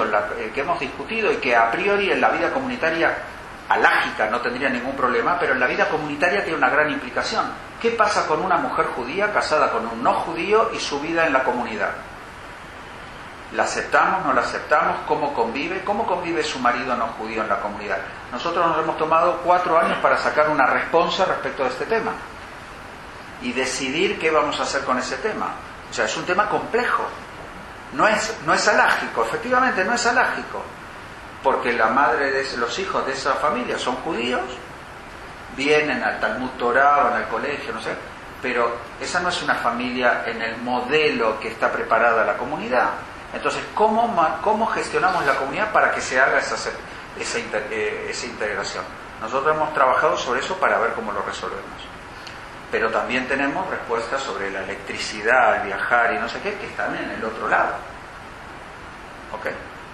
y que a priori en la vida comunitaria halágica no tendría ningún problema, pero en la vida comunitaria tiene una gran implicación. ¿Qué pasa con una mujer judía casada con un no judío y su vida en la comunidad? ¿La aceptamos, no la aceptamos? ¿Cómo convive su marido no judío en la comunidad? Nosotros nos hemos tomado 4 años para sacar una respuesta respecto a este tema y decidir qué vamos a hacer con ese tema. O sea, es un tema complejo. No es halágico, efectivamente no es halágico, porque la madre de los hijos de esa familia son judíos, vienen al Talmud Torah o en el colegio, no sé, pero esa no es una familia en el modelo que está preparada la comunidad. Entonces, ¿cómo gestionamos la comunidad para que se haga esa integración? Nosotros hemos trabajado sobre eso para ver cómo lo resolvemos. Pero también tenemos respuestas sobre la electricidad, el viajar y no sé qué, que están en el otro lado. ¿Ok?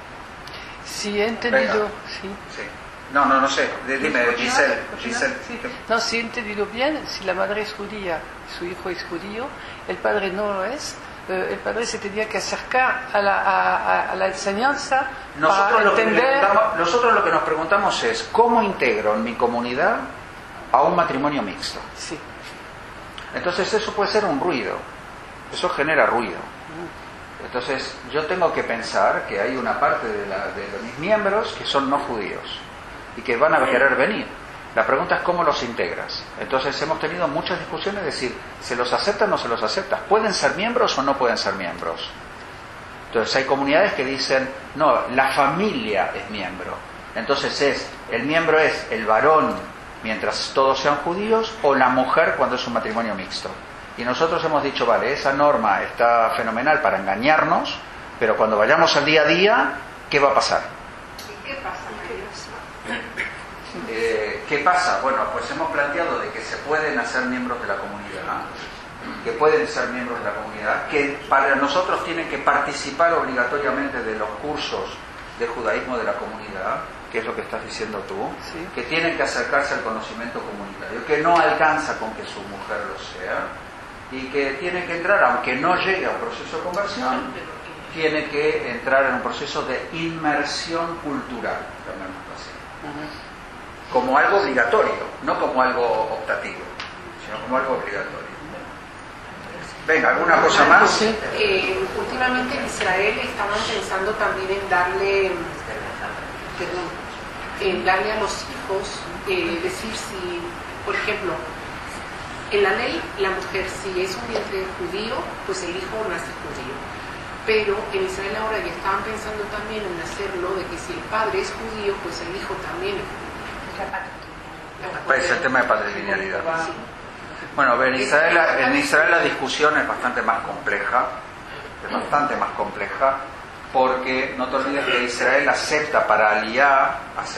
Sí, he entendido. Sí. No sé. Dime, Giselle. Sí. No, si he entendido bien, si la madre es judía, su hijo es judío, el padre no lo es, el padre se tenía que acercar a la enseñanza para entender... Nosotros lo que nos preguntamos es, ¿cómo integro en mi comunidad a un matrimonio mixto? Sí. Entonces eso puede ser un ruido, eso genera ruido. Entonces yo tengo que pensar que hay una parte de mis miembros que son no judíos y que van a querer venir. La pregunta es cómo los integras. Entonces hemos tenido muchas discusiones, es decir, ¿se los aceptan o no se los aceptas? ¿Pueden ser miembros o no pueden ser miembros? Entonces hay comunidades que dicen, no, la familia es miembro. Entonces el miembro es el varón mientras todos sean judíos, o la mujer cuando es un matrimonio mixto. Y nosotros hemos dicho, vale, esa norma está fenomenal para engañarnos, pero cuando vayamos al día a día, ¿qué va a pasar? ¿Y qué pasa? ¿Qué pasa? Bueno, pues hemos planteado de que se pueden hacer miembros de la comunidad, que para nosotros tienen que participar obligatoriamente de los cursos de judaísmo de la comunidad, que es lo que estás diciendo tú, sí. Que tienen que acercarse al conocimiento comunitario, que no alcanza con que su mujer lo sea, y que tienen que entrar, aunque no llegue a un proceso de conversión, tiene que entrar en un proceso de inmersión cultural, llamémoslo así, como algo obligatorio, no como algo optativo, sino como algo obligatorio. Venga, ¿alguna cosa más? Últimamente en Israel estaban pensando también en darle a los hijos, decir si, por ejemplo, en la ley la mujer si es un vientre judío, pues el hijo nace judío. Pero en Israel ahora ya estaban pensando también en hacerlo de que si el padre es judío, pues el hijo también es judío. Es el tema de patrilinealidad. Sí. Bueno, en Israel la discusión es bastante más compleja, porque no te olvides que Israel acepta para Aliyá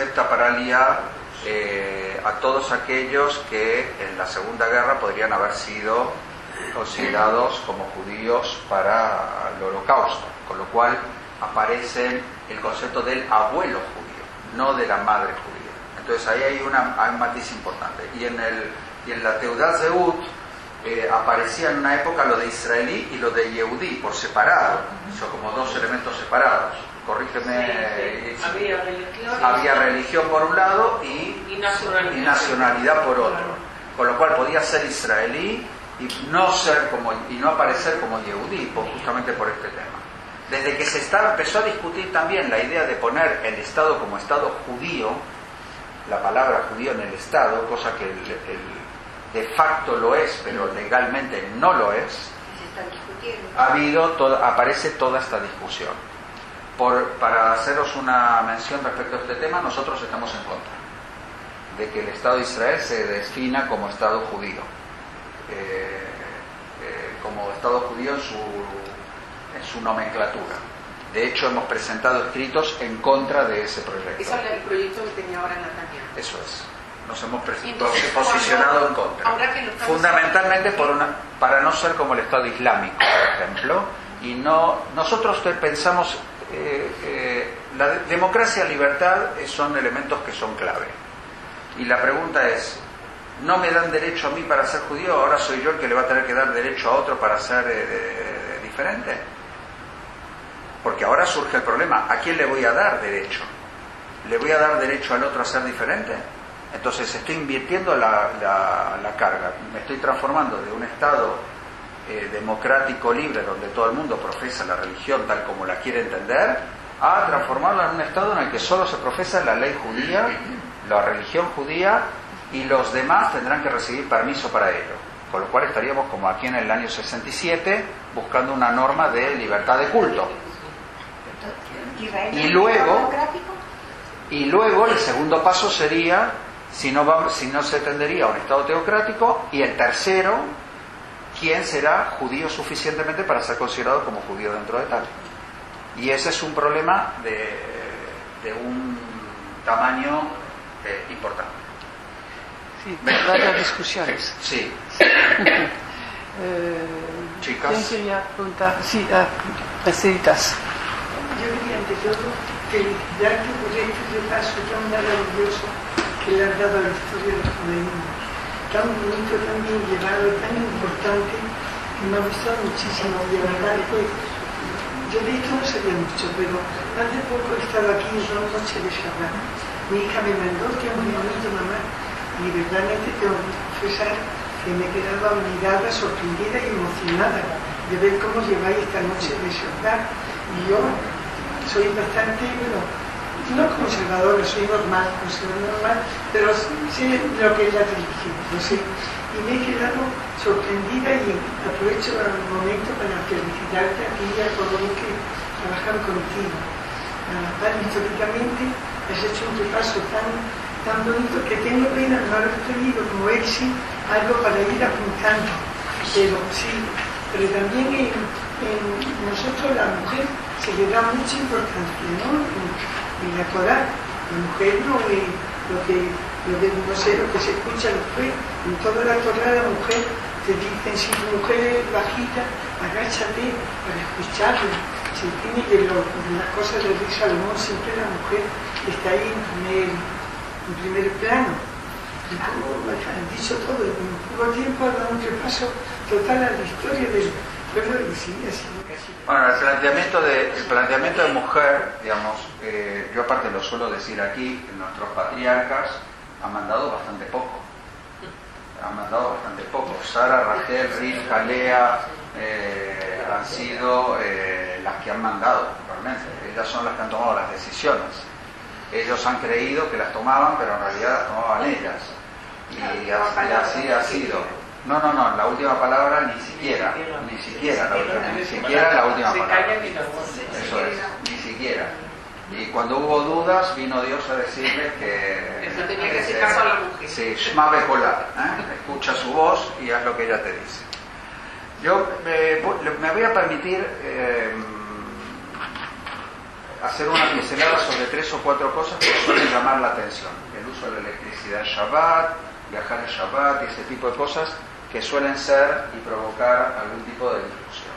a todos aquellos que en la Segunda Guerra podrían haber sido considerados como judíos para el Holocausto, con lo cual aparece el concepto del abuelo judío, no de la madre judía. Entonces ahí hay un matiz importante. Y en la Teudat Zehut aparecía en una época lo de israelí y lo de yehudí por separado, son como dos elementos separados. Corrígeme. Había religión por un lado y nacionalidad por otro, con lo cual podía ser israelí y no aparecer como yehudí, justamente por este tema. Desde que empezó a discutir también la idea de poner el Estado como Estado judío, la palabra judío en el Estado, cosa que de facto lo es, pero legalmente no lo es, aparece toda esta discusión. Para haceros una mención respecto a este tema, nosotros estamos en contra de que el Estado de Israel se defina como Estado judío, como Estado judío en su nomenclatura. De hecho, hemos presentado escritos en contra de ese proyecto. Eso es el proyecto que tenía ahora Netanyahu. Eso es. Nos hemos posicionado en contra. Fundamentalmente para no ser como el Estado Islámico, por ejemplo. Y nosotros pensamos, la democracia y libertad son elementos que son clave. Y la pregunta es, ¿no me dan derecho a mí para ser judío? ¿Ahora soy yo el que le va a tener que dar derecho a otro para ser diferente? Porque ahora surge el problema, ¿a quién le voy a dar derecho? ¿Le voy a dar derecho al otro a ser diferente? Entonces estoy invirtiendo la carga, me estoy transformando de un Estado democrático libre donde todo el mundo profesa la religión tal como la quiere entender, a transformarlo en un Estado en el que solo se profesa la ley judía, la religión judía, y los demás tendrán que recibir permiso para ello. Con lo cual estaríamos como aquí en el año 67 buscando una norma de libertad de culto. Y luego el segundo paso sería, si no se tendería a un Estado teocrático, y el tercero, ¿quién será judío suficientemente para ser considerado como judío dentro de tal? Y ese es un problema de un tamaño importante. Sí, varias discusiones. Sí. Chicas. ¿Quién quería preguntar? Sí, Merceditas. Yo quería ante todo felicitarte por este repaso tan maravilloso que le has dado a la historia del judaísmo, tan bonito, tan bien llevado, tan importante, que me ha gustado muchísimo. Y la verdad es que yo de esto no sabía mucho, pero hace poco he estado aquí en una noche de Shabbat. Mi hija me mandó que es muy bonito, mamá, y verdaderamente tengo que confesar que me quedaba admirada, sorprendida y emocionada de ver cómo lleváis esta noche de Shabbat. Y yo soy bastante, no conservadora, soy normal, pero sé lo que es la religión, no sé. Y me he quedado sorprendida y aprovecho el momento para felicitarte a ti y a todos los que trabajan contigo. Históricamente has hecho un repaso tan bonito que tengo pena no haber tenido como él sí algo para ir apuntando. Pero sí, pero también en nosotros la mujer se le da mucha importancia, ¿no? En la Torá, la mujer no es lo que se escucha después. En toda la Torá la mujer te dicen, si tu mujer es bajita, agáchate para escucharla. Se tiene que las cosas de Rey Salomón siempre la mujer está ahí en primer plano. Y como han dicho todo, en poco tiempo ha dado un repaso total a la historia de Bueno, el planteamiento de mujer, digamos, yo aparte lo suelo decir aquí, que nuestros patriarcas han mandado bastante poco. Sara, Rachel, Rivka, Lea han sido las que han mandado, realmente. Ellas son las que han tomado las decisiones. Ellos han creído que las tomaban, pero en realidad las tomaban ellas. Y así ha sido. No, la última palabra ni siquiera la última palabra. Eso es, ni siquiera. Y cuando hubo dudas, vino Dios a decirles que tenía que hacer caso a la mujer. Sí, Shma Bekolá, escucha su voz y haz lo que ella te dice. Yo me voy a permitir hacer una pincelada sobre 3 o 4 cosas que suelen llamar la atención. El uso de la electricidad en Shabbat, viajar en Shabbat y ese tipo de cosas que suelen ser y provocar algún tipo de discusión.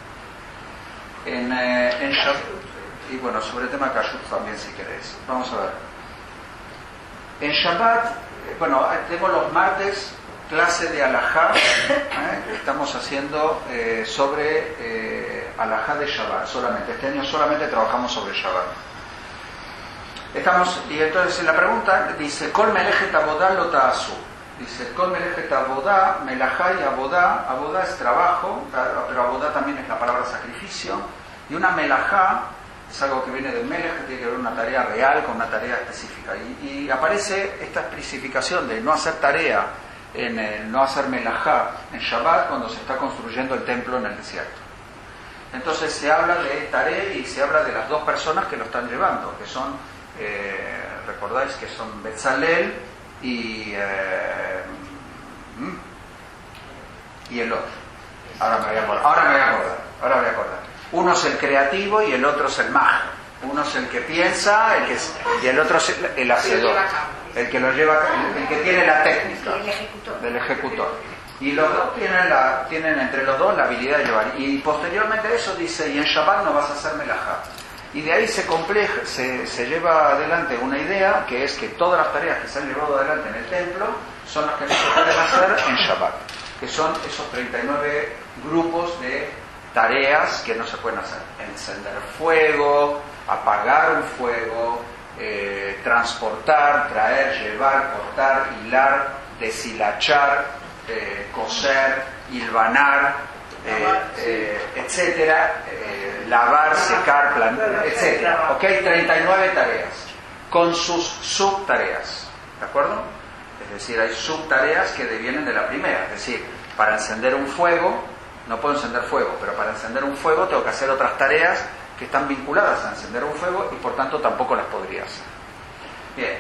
En Shabbat, y bueno, sobre el tema de Kashrut también si queréis. Vamos a ver. En Shabbat, tengo los martes clase de Alajá, que estamos haciendo sobre Alajá de Shabbat solamente. Este año solamente trabajamos sobre Shabbat. Y entonces la pregunta dice, Kol Melechet Abodá lo ta'asu. Dice, Kol Melechet Abodá, Melajá y Abodá. Abodá es trabajo, pero Abodá también es la palabra sacrificio. Y una Melajá es algo que viene del Melech, que tiene que ver una tarea real con una tarea específica. Y aparece esta especificación de no hacer tarea, no hacer melajá en Shabbat cuando se está construyendo el templo en el desierto. Entonces se habla de tarea y se habla de las 2 personas que lo están llevando, que son, recordáis que son Betzalel y el otro. Ahora me voy a acordar. Uno es el creativo y el otro es el mag. Uno es el que piensa y el otro es el hacedor. El que lo lleva, el que tiene la técnica del ejecutor. Y los dos tienen entre los dos la habilidad de llevar. Y posteriormente a eso dice, y en Shabbat no vas a hacer melajá. Y de ahí se lleva adelante una idea, que es que todas las tareas que se han llevado adelante en el templo son las que no se pueden hacer en Shabbat. Que son esos 39 grupos de tareas que no se pueden hacer: encender fuego, apagar un fuego, transportar, traer, llevar, cortar, hilar, deshilachar, coser, hilvanar, etcétera, lavar, secar, plantar, etcétera. ¿Ok? 39 tareas con sus subtareas, ¿de acuerdo? Es decir, hay subtareas que devienen de la primera. Es decir, para encender un fuego no puedo encender fuego, pero para encender un fuego tengo que hacer otras tareas que están vinculadas a encender un fuego y por tanto tampoco las podría hacer. Bien,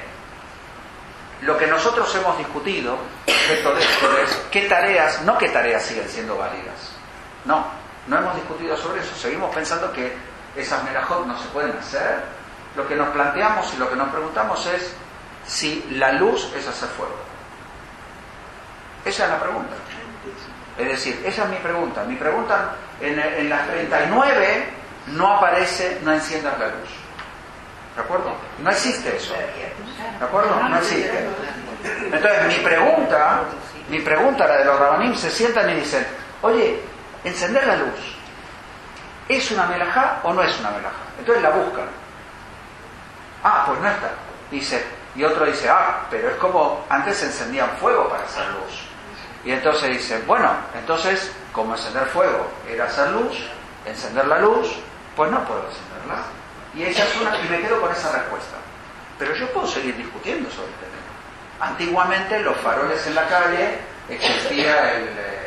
lo que nosotros hemos discutido respecto de esto es qué tareas siguen siendo válidas. No hemos discutido sobre eso, seguimos pensando que esas melajot no se pueden hacer. Lo que nos planteamos y lo que nos preguntamos es si la luz es hacer fuego. Esa es la pregunta. Es decir, esa es mi pregunta. Mi pregunta, en las 39 no aparece, no enciendas la luz. ¿De acuerdo? No existe eso. ¿De acuerdo? No existe. Entonces, mi pregunta, la de los rabanim, se sientan y dicen, oye, encender la luz, ¿es una melajá o no es una melajá? Entonces la buscan. Pues no está. Y otro dice, pero es como antes se encendían fuego para hacer luz. Y entonces dice, entonces, como encender fuego era hacer luz, encender la luz, pues no puedo encenderla. Y me quedo con esa respuesta. Pero yo puedo seguir discutiendo sobre este tema. Antiguamente los faroles en la calle, existía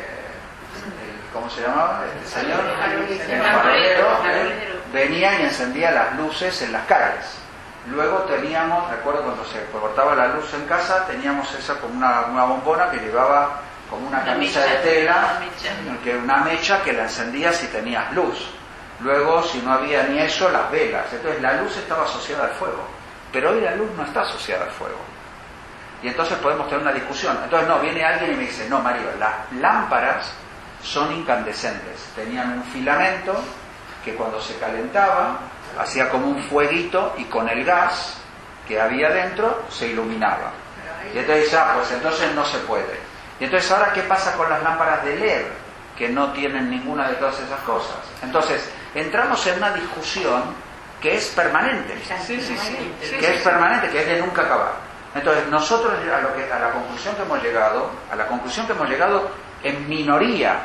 ¿cómo se llamaba este señor? El farolero, venía y encendía las luces en las calles. Luego teníamos, recuerdo cuando se cortaba la luz en casa, teníamos esa como una bombona que llevaba como una camisa de tela, una mecha que la encendía si tenías luz. Luego, si no había ni eso, las velas. Entonces la luz estaba asociada al fuego, pero hoy la luz no está asociada al fuego. Y entonces podemos tener una discusión. Entonces viene alguien y me dice, no, Mario, las lámparas son incandescentes, tenían un filamento que cuando se calentaba hacía como un fueguito y con el gas que había dentro se iluminaba. Y entonces dice, pues entonces no se puede. Y entonces ahora, ¿qué pasa con las lámparas de LED? que no tienen ninguna de todas esas cosas. Entonces, entramos en una discusión que es permanente, que es permanente, que es de nunca acabar. Entonces, nosotros a la conclusión que hemos llegado en minoría,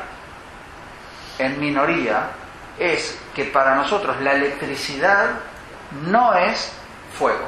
es que para nosotros la electricidad no es fuego.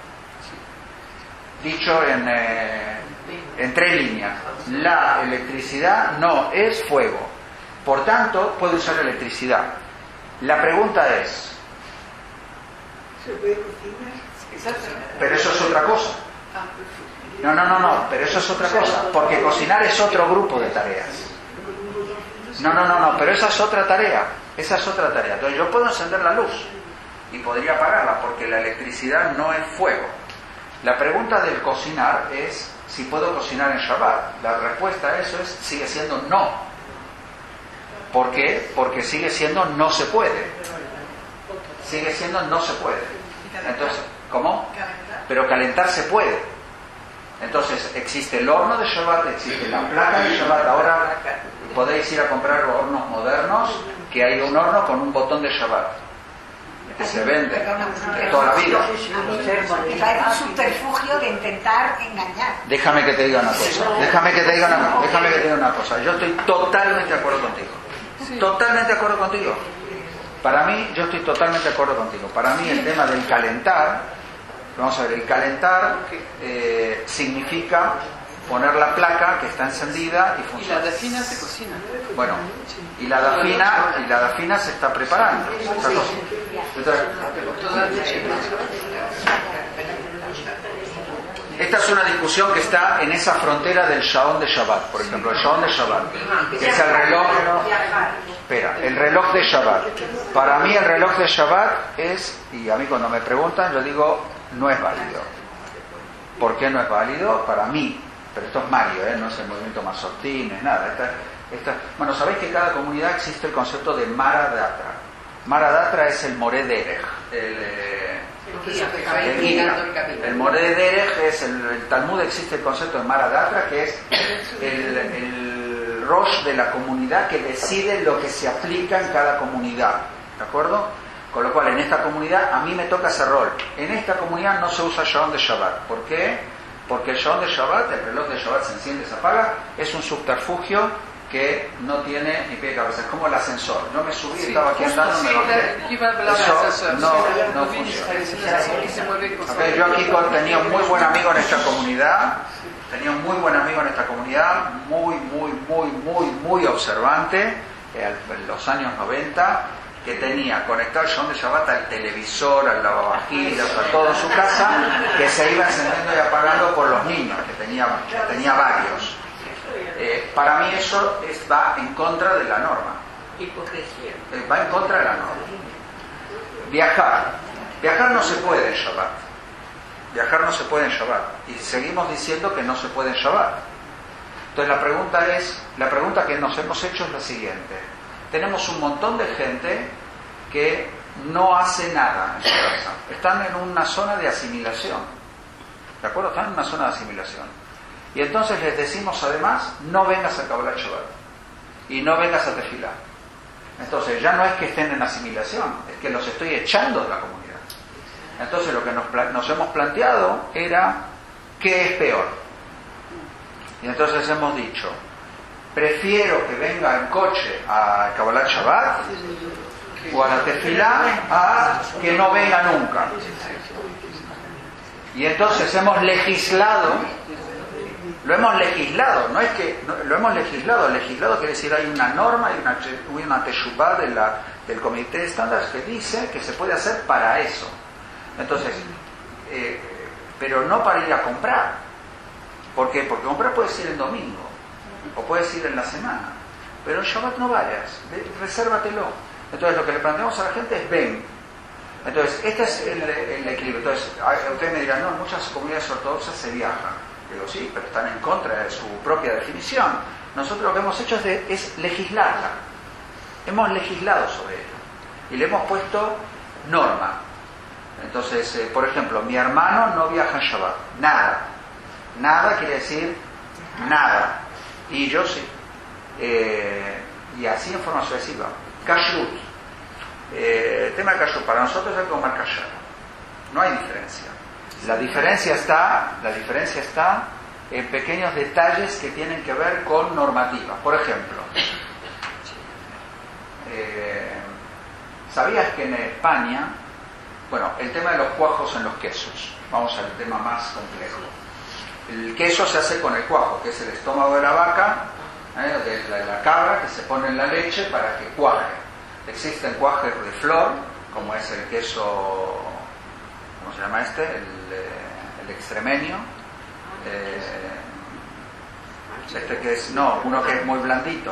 Dicho en 3 líneas, la electricidad no es fuego. Por tanto, puede usar electricidad. La pregunta es, ¿se puede cocinar? pero eso es otra cosa. No, pero eso es otra cosa, porque cocinar es otro grupo de tareas. No, pero esa es otra tarea. Entonces yo puedo encender la luz y podría apagarla, porque la electricidad no es fuego. La pregunta del cocinar es si puedo cocinar en Shabbat. La respuesta a eso sigue siendo no. ¿Por qué? Porque sigue siendo no se puede. Entonces, ¿cómo? Pero calentar se puede. Entonces existe el horno de Shabbat, existe la placa de Shabbat. Ahora podéis ir a comprar hornos modernos, que hay un horno con un botón de Shabbat que se vende toda la vida. Es un subterfugio de intentar engañar. Déjame que te diga una cosa. Yo estoy totalmente de acuerdo contigo. Para mí, yo estoy totalmente de acuerdo contigo. Para mí el tema del calentar, vamos a ver, el calentar significa poner la placa que está encendida y funciona. Y la dafina se cocina. Bueno, y la dafina se está preparando. Entonces, esta es una discusión que está en esa frontera del Shaon de Shabbat. Por ejemplo, el Shaon de Shabbat, que es el reloj. Espera, el reloj de Shabbat. Para mí el reloj de Shabbat es, y a mí cuando me preguntan, yo digo, no es válido. ¿Por qué no es válido? Para mí. Pero esto es Mario, no es el movimiento Masortí, no es nada. Bueno, sabéis que en cada comunidad existe el concepto de Mara Datra. Mara Datra es el Moré Derech. El Moré Derech es el Talmud, existe el concepto de Mara Datra, que es el Rosh de la comunidad que decide lo que se aplica en cada comunidad. ¿De acuerdo? Con lo cual, en esta comunidad a mí me toca ese rol. En esta comunidad no se usa Shaon de Shabbat. ¿Por qué? Porque el Shaon de Shabbat, el reloj de Shabbat se enciende y se apaga, es un subterfugio que no tiene ni pie ni cabeza. Es como el ascensor. No me subí, estaba aquí andando, me bajé. Eso no funciona. Okay, yo aquí tenía un muy buen amigo en esta comunidad, muy observante, en los años 90, que tenía conectado el Shaon de Shabbat al televisor, al lavavajillas, a todo en su casa, que se iba encendiendo y apagando por los niños, que tenía varios. Para mí eso va en contra de la norma. Va en contra de la norma. Viajar no se puede en Shabbat. Y seguimos diciendo que no se puede en Shabbat. Entonces la pregunta que nos hemos hecho es la siguiente. Tenemos un montón de gente que no hace nada en su casa. Están en una zona de asimilación. ¿De acuerdo? Están en una zona de asimilación. Y entonces les decimos además, no vengas a Kabbalat Shabbat. Y no vengas a Tefilá. Entonces ya no es que estén en asimilación, es que los estoy echando de la comunidad. Entonces lo que nos hemos planteado era, ¿qué es peor? Y entonces hemos dicho, prefiero que venga en coche a Kabbalat Shabbat o a la Tefilá a que no venga nunca. Y entonces hemos legislado, lo hemos legislado, no es que lo hemos legislado quiere decir hay una norma y una teshuvá del comité de estándares que dice que se puede hacer para eso. Entonces, pero no para ir a comprar. ¿Por qué? Porque comprar puedes ir el domingo o puedes ir en la semana, pero en Shabbat no vayas, resérvatelo. Entonces lo que le planteamos a la gente es ven. Entonces este es el equilibrio. Entonces ustedes me dirán, no, en muchas comunidades ortodoxas se viaja. Digo, sí, pero están en contra de su propia definición. Nosotros lo que hemos hecho es legislarla. Hemos legislado sobre ella y le hemos puesto norma. Entonces, por ejemplo, mi hermano no viaja en Shabbat, nada quiere decir nada, y yo sí. y así en forma sucesiva. Kashrut. El tema de kashrut, para nosotros es comer kasher. No hay diferencia. La diferencia está en pequeños detalles que tienen que ver con normativa. Por ejemplo, ¿sabías que en España, bueno, el tema de los cuajos en los quesos, vamos al tema más complejo. El queso se hace con el cuajo, que es el estómago de la vaca, de la cabra, que se pone en la leche para que cuaje. Existen cuajes de flor, como es el queso, ¿cómo se llama este? El extremeño. Este que es, no, uno que es muy blandito.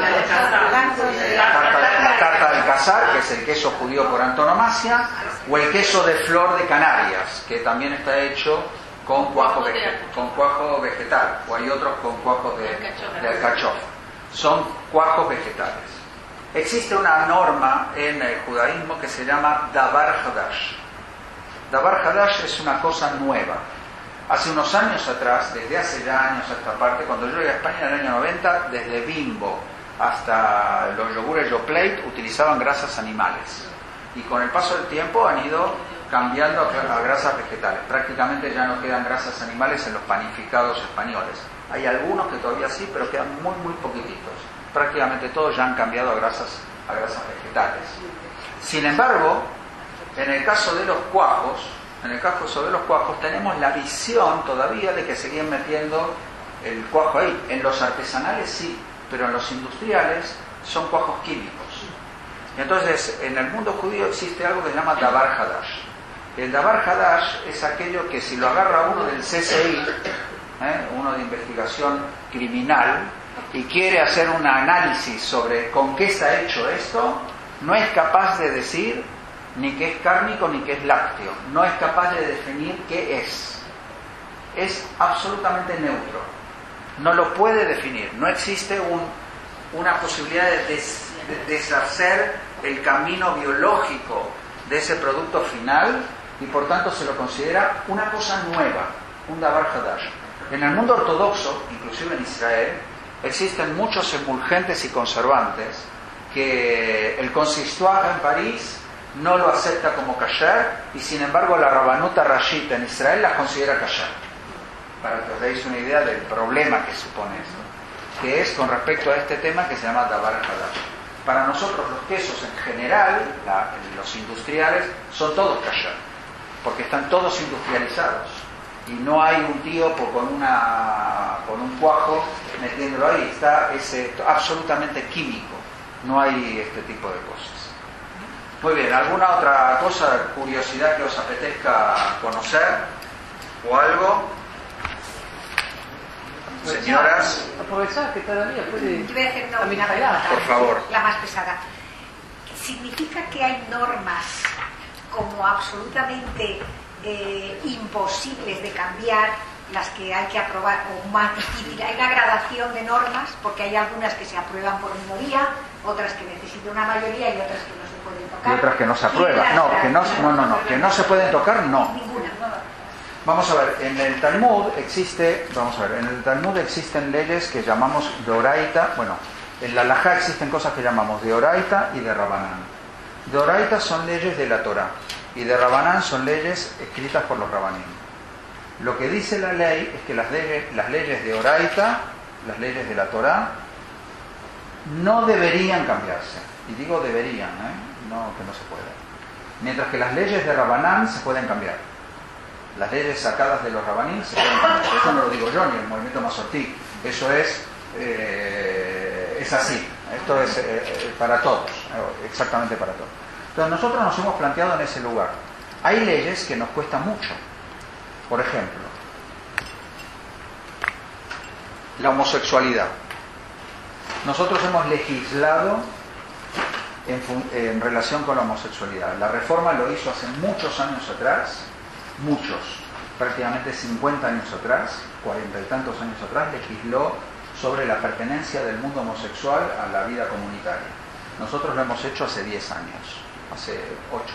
La tarta del Casar, que es el queso judío por antonomasia, o el queso de flor de Canarias, que también está hecho con cuajo vegetal, o hay otros con cuajos de alcachofa. Son cuajos vegetales. Existe una norma en el judaísmo que se llama Davar Hadash. Davar Hadash es una cosa nueva. Hace unos años atrás, desde hace ya años a esta parte, cuando yo llegué a España en el año 90, desde Bimbo hasta los yogures Yoplait utilizaban grasas animales. Y con el paso del tiempo han ido cambiando a grasas vegetales. Prácticamente ya no quedan grasas animales en los panificados españoles. Hay algunos que todavía sí, pero quedan muy, muy poquititos. Prácticamente todos ya han cambiado a grasas vegetales. Sin embargo, en el caso de los cuajos, tenemos la visión todavía de que seguían metiendo el cuajo ahí. En los artesanales sí, pero en los industriales son cuajos químicos. Y entonces, en el mundo judío existe algo que se llama Davar Hadash. El Davar Hadash es aquello que si lo agarra uno del CSI, uno de investigación criminal, y quiere hacer un análisis sobre con qué está hecho esto, no es capaz de decir ni que es cárnico ni que es lácteo. No es capaz de definir qué es. Es absolutamente neutro. No lo puede definir. No existe una posibilidad de deshacer el camino biológico de ese producto final y por tanto se lo considera una cosa nueva, un Davar Hadash. En el mundo ortodoxo, inclusive en Israel, existen muchos emulgentes y conservantes que el consistoire en París no lo acepta como kasher y sin embargo la Rabbanuta Rashit en Israel las considera kasher. Para que os deis una idea del problema que supone esto, que es con respecto a este tema que se llama Davar Hadash. Para nosotros los quesos en general, los industriales, son todos kasher, porque están todos industrializados y no hay un tío con un cuajo metiéndolo ahí, es absolutamente químico, no hay este tipo de cosas. Muy bien, ¿alguna otra cosa, curiosidad que os apetezca conocer o algo? Señoras. Aprovechar que todavía puede. Yo voy a hacer una pregunta, por favor. La más pesada. ¿Significa que hay normas como absolutamente imposibles de cambiar, las que hay que aprobar, o más difícil? Hay una gradación de normas, porque hay algunas que se aprueban por minoría, otras que necesitan una mayoría y otras que no se pueden tocar. Y otras que no se aprueban. No, que no se pueden tocar, no. Ninguna. Vamos a ver, en el Talmud existen leyes que llamamos de Oraita. Bueno, en la Halajá existen cosas que llamamos de Oraita y de Rabanán. De Oraita son leyes de la Torá y de Rabanán son leyes escritas por los Rabanim. Lo que dice la ley es que las leyes de Oraita, las leyes de la Torá, no deberían cambiarse. Y digo deberían, no que no se puede. Mientras que las leyes de Rabanán se pueden cambiar. Las leyes sacadas de los Rabanim se pueden cambiar. Eso no lo digo yo ni el movimiento Masortí. Eso es así. Esto es para todos, exactamente para todos. Entonces nosotros nos hemos planteado en ese lugar. Hay leyes que nos cuestan mucho. Por ejemplo, la homosexualidad. Nosotros hemos legislado en relación con la homosexualidad. La reforma lo hizo hace muchos años atrás, prácticamente 50 años atrás, 40 y tantos años atrás, legisló sobre la pertenencia del mundo homosexual a la vida comunitaria. Nosotros lo hemos hecho hace 10 años, hace 8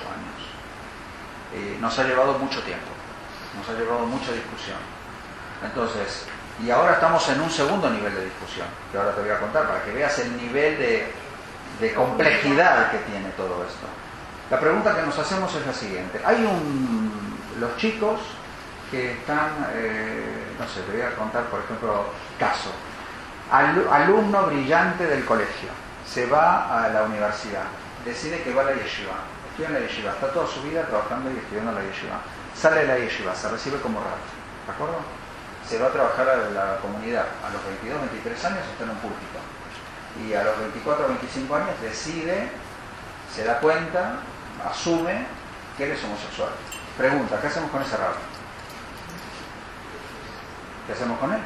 años. Nos ha llevado mucho tiempo, nos ha llevado mucha discusión. Entonces, Y ahora estamos en un segundo nivel de discusión, que ahora te voy a contar para que veas el nivel de complejidad que tiene todo esto. La pregunta que nos hacemos es la siguiente. Los chicos que están, no sé, te voy a contar, por ejemplo, caso. Alumno brillante del colegio, se va a la universidad, decide que va a la yeshiva, estudia en la yeshiva, está toda su vida trabajando y estudiando en la yeshiva, sale de la yeshiva, se recibe como rab, ¿de acuerdo? Se va a trabajar a la comunidad, a los 22, 23 años está en un púlpito, y a los 24, 25 años decide, se da cuenta, asume que él es homosexual. Pregunta, ¿qué hacemos con ese rab? ¿Qué hacemos con él?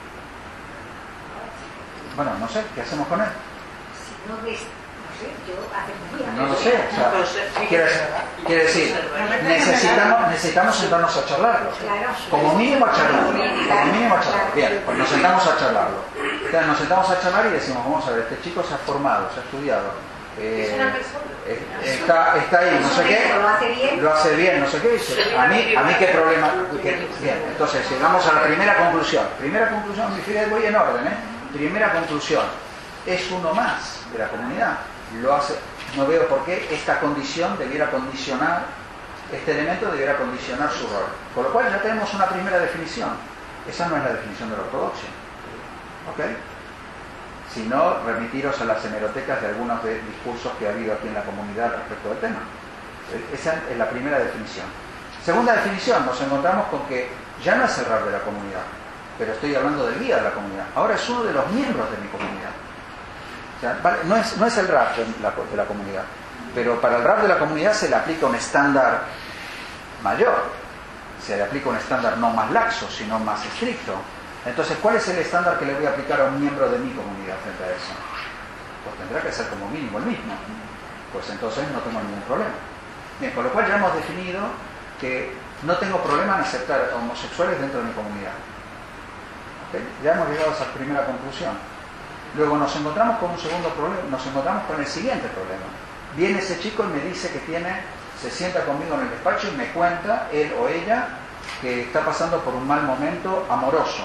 Bueno, no sé, ¿qué hacemos con él? Si no ves, no sé, yo aceptaría. No lo sé, o sea, quiere decir, necesitamos sentarnos a charlarlo. Claro. Como mínimo a charlarlo. Como mínimo a charlarlo. Bien, pues nos sentamos a charlarlo. O sea, nos sentamos a charlar y decimos, vamos a ver, este chico se ha formado, se ha estudiado. Es una persona. Está ahí, no sé qué. Lo hace bien, no sé qué. Dice, a mí qué problema. Bien, entonces llegamos a la primera conclusión. Primera conclusión, mi fila voy en orden, ¿eh? Primera conclusión, es uno más de la comunidad. Lo hace, no veo por qué esta condición debiera condicionar, este elemento debiera condicionar su rol. Con lo cual ya tenemos una primera definición. Esa no es la definición de la ortodoxia. ¿Ok? Sino remitiros a las hemerotecas de algunos discursos que ha habido aquí en la comunidad respecto del tema. Esa es la primera definición. Segunda definición, nos encontramos con que ya no es el rab de la comunidad, pero estoy hablando del guía de la comunidad. Ahora es uno de los miembros de mi comunidad. O sea, vale, no es el rab de la comunidad, pero para el rab de la comunidad se le aplica un estándar mayor, se le aplica un estándar no más laxo, sino más estricto. Entonces, ¿cuál es el estándar que le voy a aplicar a un miembro de mi comunidad frente a eso? Pues tendrá que ser como mínimo el mismo. Pues entonces no tengo ningún problema. Bien, con lo cual ya hemos definido que no tengo problema en aceptar homosexuales dentro de mi comunidad. ¿Okay? Ya hemos llegado a esa primera conclusión. Luego nos encontramos con un segundo problema, nos encontramos con el siguiente problema. Viene ese chico y me dice que se sienta conmigo en el despacho y me cuenta, él o ella, que está pasando por un mal momento amoroso.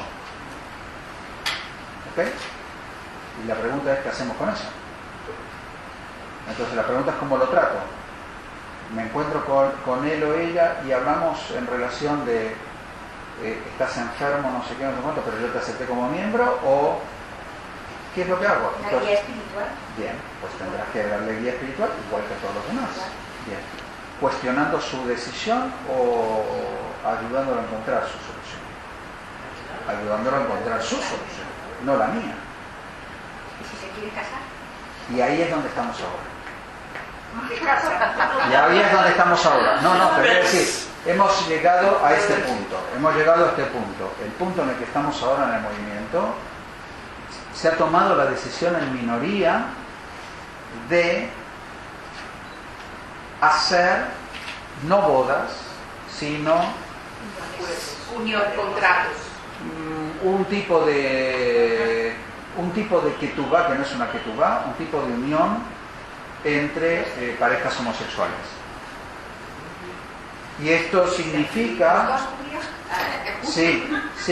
¿Ok? Y la pregunta es, ¿qué hacemos con eso? Entonces la pregunta es, ¿cómo lo trato? Me encuentro con él o ella y hablamos en relación de estás enfermo, no sé qué, no sé cuánto, pero yo te acepté como miembro, o ¿qué es lo que hago? ¿La guía espiritual? Bien, pues tendrás que darle guía espiritual igual que a todos los demás. Bien. ¿Cuestionando su decisión o ayudándolo a encontrar su solución? Ayudándolo a encontrar su solución, no la mía. ¿Y si se quiere casar? Y ahí es donde estamos ahora. Y ahí es donde estamos ahora. No, te voy a decir, hemos llegado a este punto. El punto en el que estamos ahora en el movimiento, se ha tomado la decisión en minoría de hacer no bodas, sino unión, contratos. Un tipo de ketubá, que no es una ketubá, un tipo de unión entre parejas homosexuales. Y esto significa... Sí,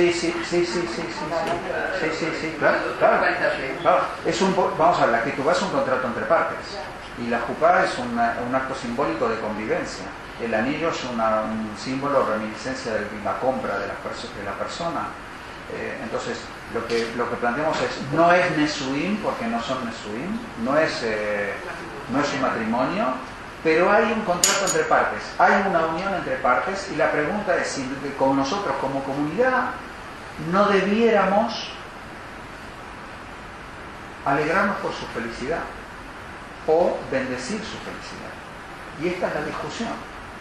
claro. Vamos a ver, la ketubá es un contrato entre partes y la jupá es un acto simbólico de convivencia. El anillo es un símbolo, reminiscencia de la compra de la persona. Entonces, lo que planteamos es, no es nesuim, porque no son nesuim, no es un matrimonio, pero hay un contrato entre partes, hay una unión entre partes, y la pregunta es si con nosotros como comunidad no debiéramos alegrarnos por su felicidad o bendecir su felicidad. Y esta es la discusión.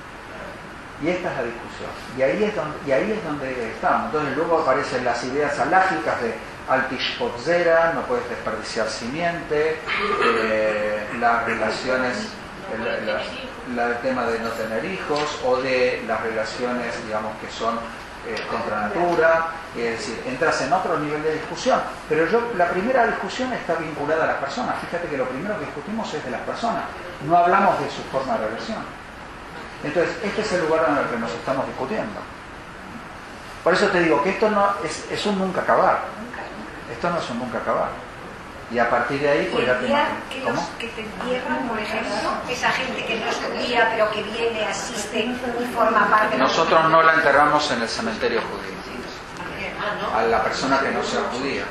Y ahí es donde estamos. Entonces luego aparecen las ideas alágicas de altishpotzera, no puedes desperdiciar simiente, las relaciones, el tema de no tener hijos, o de las relaciones, digamos, que son contra natura. Es decir, entras en otro nivel de discusión. Pero la primera discusión está vinculada a las personas. Fíjate que lo primero que discutimos es de las personas. No hablamos de su forma de relación. Entonces, este es el lugar en el que nos estamos discutiendo. Por eso te digo que esto no es un nunca acabar. Esto no es un nunca acabar. Y a partir de ahí, pues ya te imaginas. ¿Cómo? Que te entierran, por ejemplo, esa gente que no es judía, pero que viene, asiste y forma parte de... Nosotros no la enterramos en el cementerio judío. A la persona que no sea judía.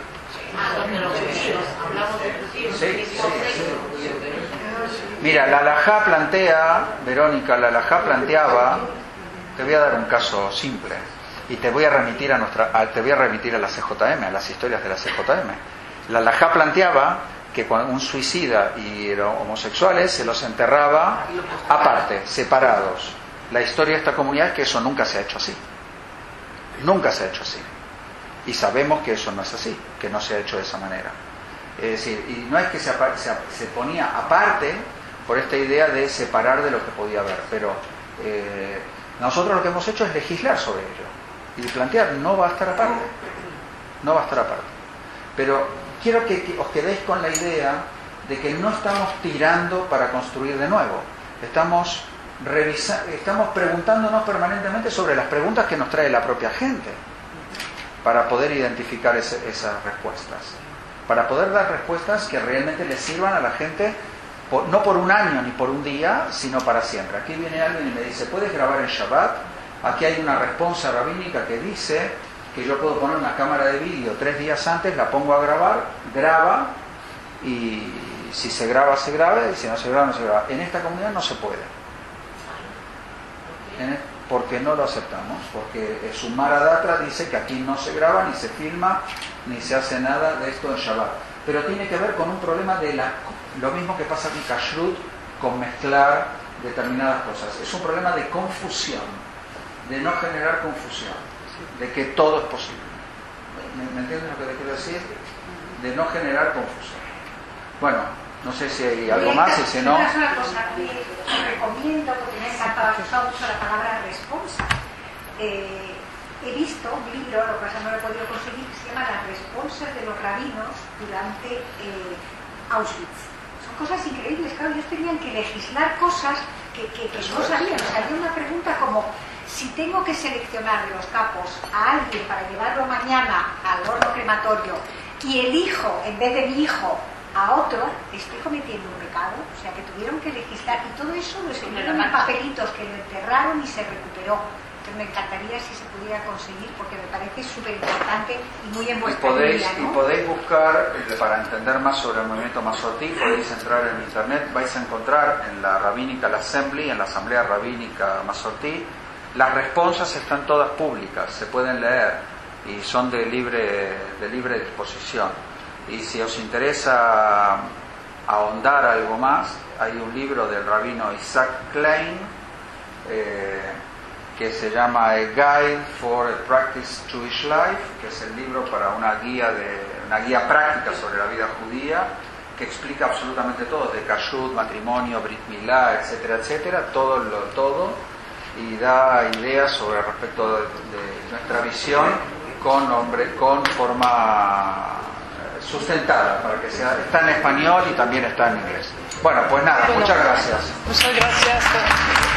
Sí. Mira, la halajá plantea, Verónica, la halajá planteaba, te voy a dar un caso simple y te voy a remitir a la CJM, a las historias de la CJM. La halajá planteaba que cuando un suicida y los homosexuales se los enterraba aparte, separados. La historia de esta comunidad es que eso nunca se ha hecho así. Nunca se ha hecho así. Y sabemos que eso no es así, que no se ha hecho de esa manera. Es decir, y no es que se ponía aparte por esta idea de separar de lo que podía haber, pero nosotros lo que hemos hecho es legislar sobre ello y plantear, no va a estar aparte. No va a estar aparte. Pero quiero que os quedéis con la idea de que no estamos tirando para construir de nuevo. Estamos preguntándonos permanentemente sobre las preguntas que nos trae la propia gente para poder identificar esas respuestas, para poder dar respuestas que realmente les sirvan a la gente, no por un año ni por un día, sino para siempre. Aquí viene alguien y me dice, ¿puedes grabar en Shabbat? Aquí hay una respuesta rabínica que dice que yo puedo poner una cámara de vídeo 3 días antes, la pongo a grabar, graba, y si se graba, se graba, y si no se graba, no se graba. En esta comunidad no se puede. Porque no lo aceptamos, porque Sumara Datra dice que aquí no se graba, ni se filma, ni se hace nada de esto en Shabbat. Pero tiene que ver con un problema de lo mismo que pasa con Kashrut, con mezclar determinadas cosas. Es un problema de confusión, de no generar confusión, de que todo es posible. ¿Me entiendes lo que te quiero decir? De no generar confusión. Bueno, no sé si hay algo más, y si no... Una sola cosa, recomiendo, porque me ha encantado, mucho la palabra responsa. He visto un libro, lo que pasa no lo he podido conseguir, que se llama Las responsas de los rabinos durante Auschwitz. Son cosas increíbles, claro, ellos tenían que legislar cosas que no sabían. O sea, había una pregunta como, si tengo que seleccionar de los capos a alguien para llevarlo mañana al horno crematorio y elijo, en vez de mi hijo, a otro, estoy cometiendo un pecado. O sea, que tuvieron que legislar, y todo eso lo escribieron en papelitos que lo enterraron y se recuperó. Entonces me encantaría si se pudiera conseguir, porque me parece súper importante y muy en vuestra línea, ¿no? Y podéis buscar, para entender más sobre el movimiento Masortí, podéis entrar en internet, vais a encontrar en la Rabbinical Assembly, en la Asamblea Rabínica Masortí, las responsas están todas públicas, se pueden leer y son de libre disposición. Y si os interesa ahondar algo más, hay un libro del rabino Isaac Klein que se llama A Guide for a Practiced Jewish Life, que es el libro para una guía práctica sobre la vida judía, que explica absolutamente todo, de kashrut, matrimonio, brit milá, etcétera, etcétera, todo, y da ideas sobre respecto de nuestra visión con forma sustentada, para que sea, está en español y también está en inglés. Bueno, pues nada, muchas gracias. Muchas gracias.